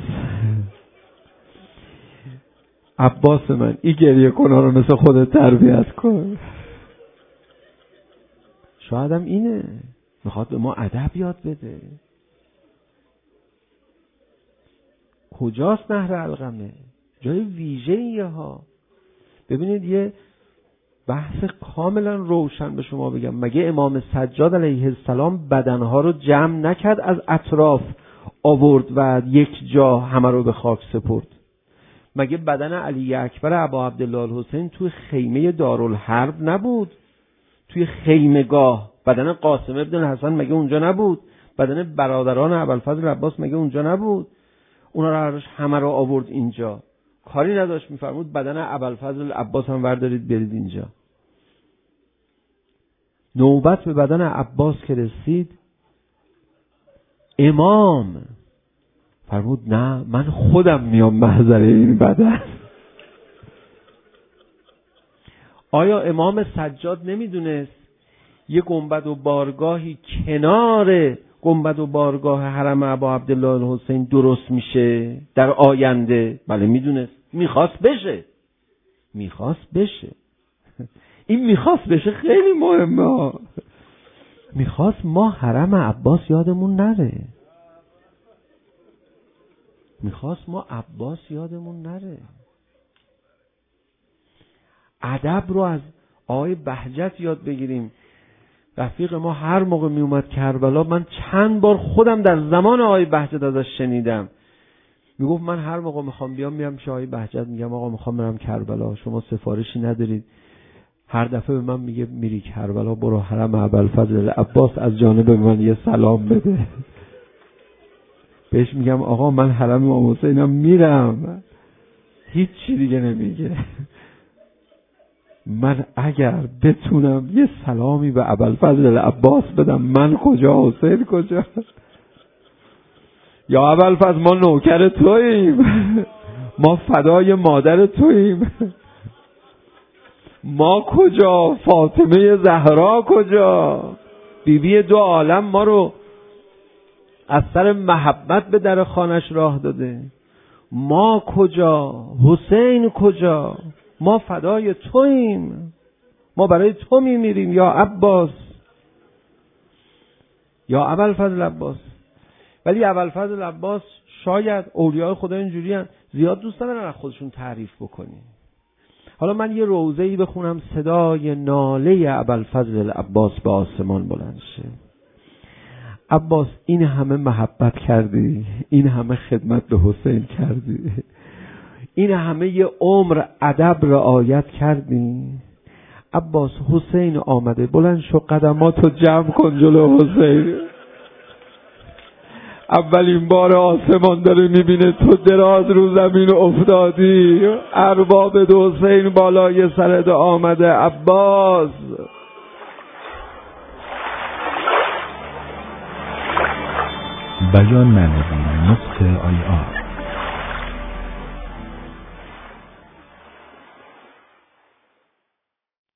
عباس من این گریه کنا رو مثل خودت تربیت کن. شاید هم اینه، میخواد به ما ادب یاد بده. کجاست نهر علقمه؟ جای ویژه‌ایه ها. ببینید یه بحث کاملا روشن به شما بگم، مگه امام سجاد علیه السلام بدنها رو جمع نکرد از اطراف آورد و یک جا همه رو به خاک سپرد؟ مگه بدن علی اکبر ابا عبدالله الحسین توی خیمه دارالحرب نبود؟ توی خیمگاه بدن قاسم ابن الحسن مگه اونجا نبود؟ بدن برادران ابوالفضل العباس مگه اونجا نبود؟ اونا رو همه رو آورد اینجا، کاری نداشت، میفرمود بدن ابوالفضل العباس هم وردارید برید اینجا. نوبت به بدن عباس که رسید، امام فرمود نه من خودم میام محضر این بدن. آیا امام سجاد نمیدونست یه گنبد و بارگاهی کنار گنبد و بارگاه حرم ابا عبدالله الحسین درست میشه در آینده؟ بله میدونست، میخواست بشه میخواست بشه این میخواست بشه خیلی مهمه. میخواست ما حرم عباس یادمون نره، میخواست ما عباس یادمون نره. ادب رو از آقای بهجت یاد بگیریم. رفیق ما هر موقع می اومد کربلا، من چند بار خودم در زمان آقای بهجت ازش شنیدم، میگفت من هر موقع میخوام بیام میام پیش آقای بهجت میگم آقا میخوام برم کربلا، شما سفارشی ندارید؟ هر دفعه به من میگه میری کربلا برو حرم ابوالفضل العباس از جانب من یه سلام بده. بهش میگم آقا من حرم امام حسینم میرم، هیچ چی دیگه نمیگه. من اگر بتونم یه سلامی به ابوالفضل العباس بدم، من کجا حسین کجا؟ یا ابوالفضل ما نوکر توییم، ما فدای مادر توییم، ما کجا؟ فاطمه زهرا کجا؟ بیبی دو عالم ما رو از سر محبت به در خانش راه داده، ما کجا؟ حسین کجا؟ ما فدای توییم، ما برای تو میمیریم یا عباس، یا ابوالفضل العباس. ولی ابوالفضل العباس شاید اولیاء خدا اینجوری هن، زیاد دوست ندارن از خودشون تعریف بکنیم. حالا من یه روضه‌ای بخونم صدای ناله ابوالفضل العباس به آسمان بلند شه. عباس این همه محبت کردی، این همه خدمت به حسین کردی، این همه یه عمر ادب رعایت کردی. عباس حسین آمده، بلند شو قدماتو جمع کن جلو حسین. اولین بار آسمان داره میبینه تو دراز رو زمین افتادی، ارباب دو حسین بالای سرت آمده عباس. بیان معنوی نقطه آی آر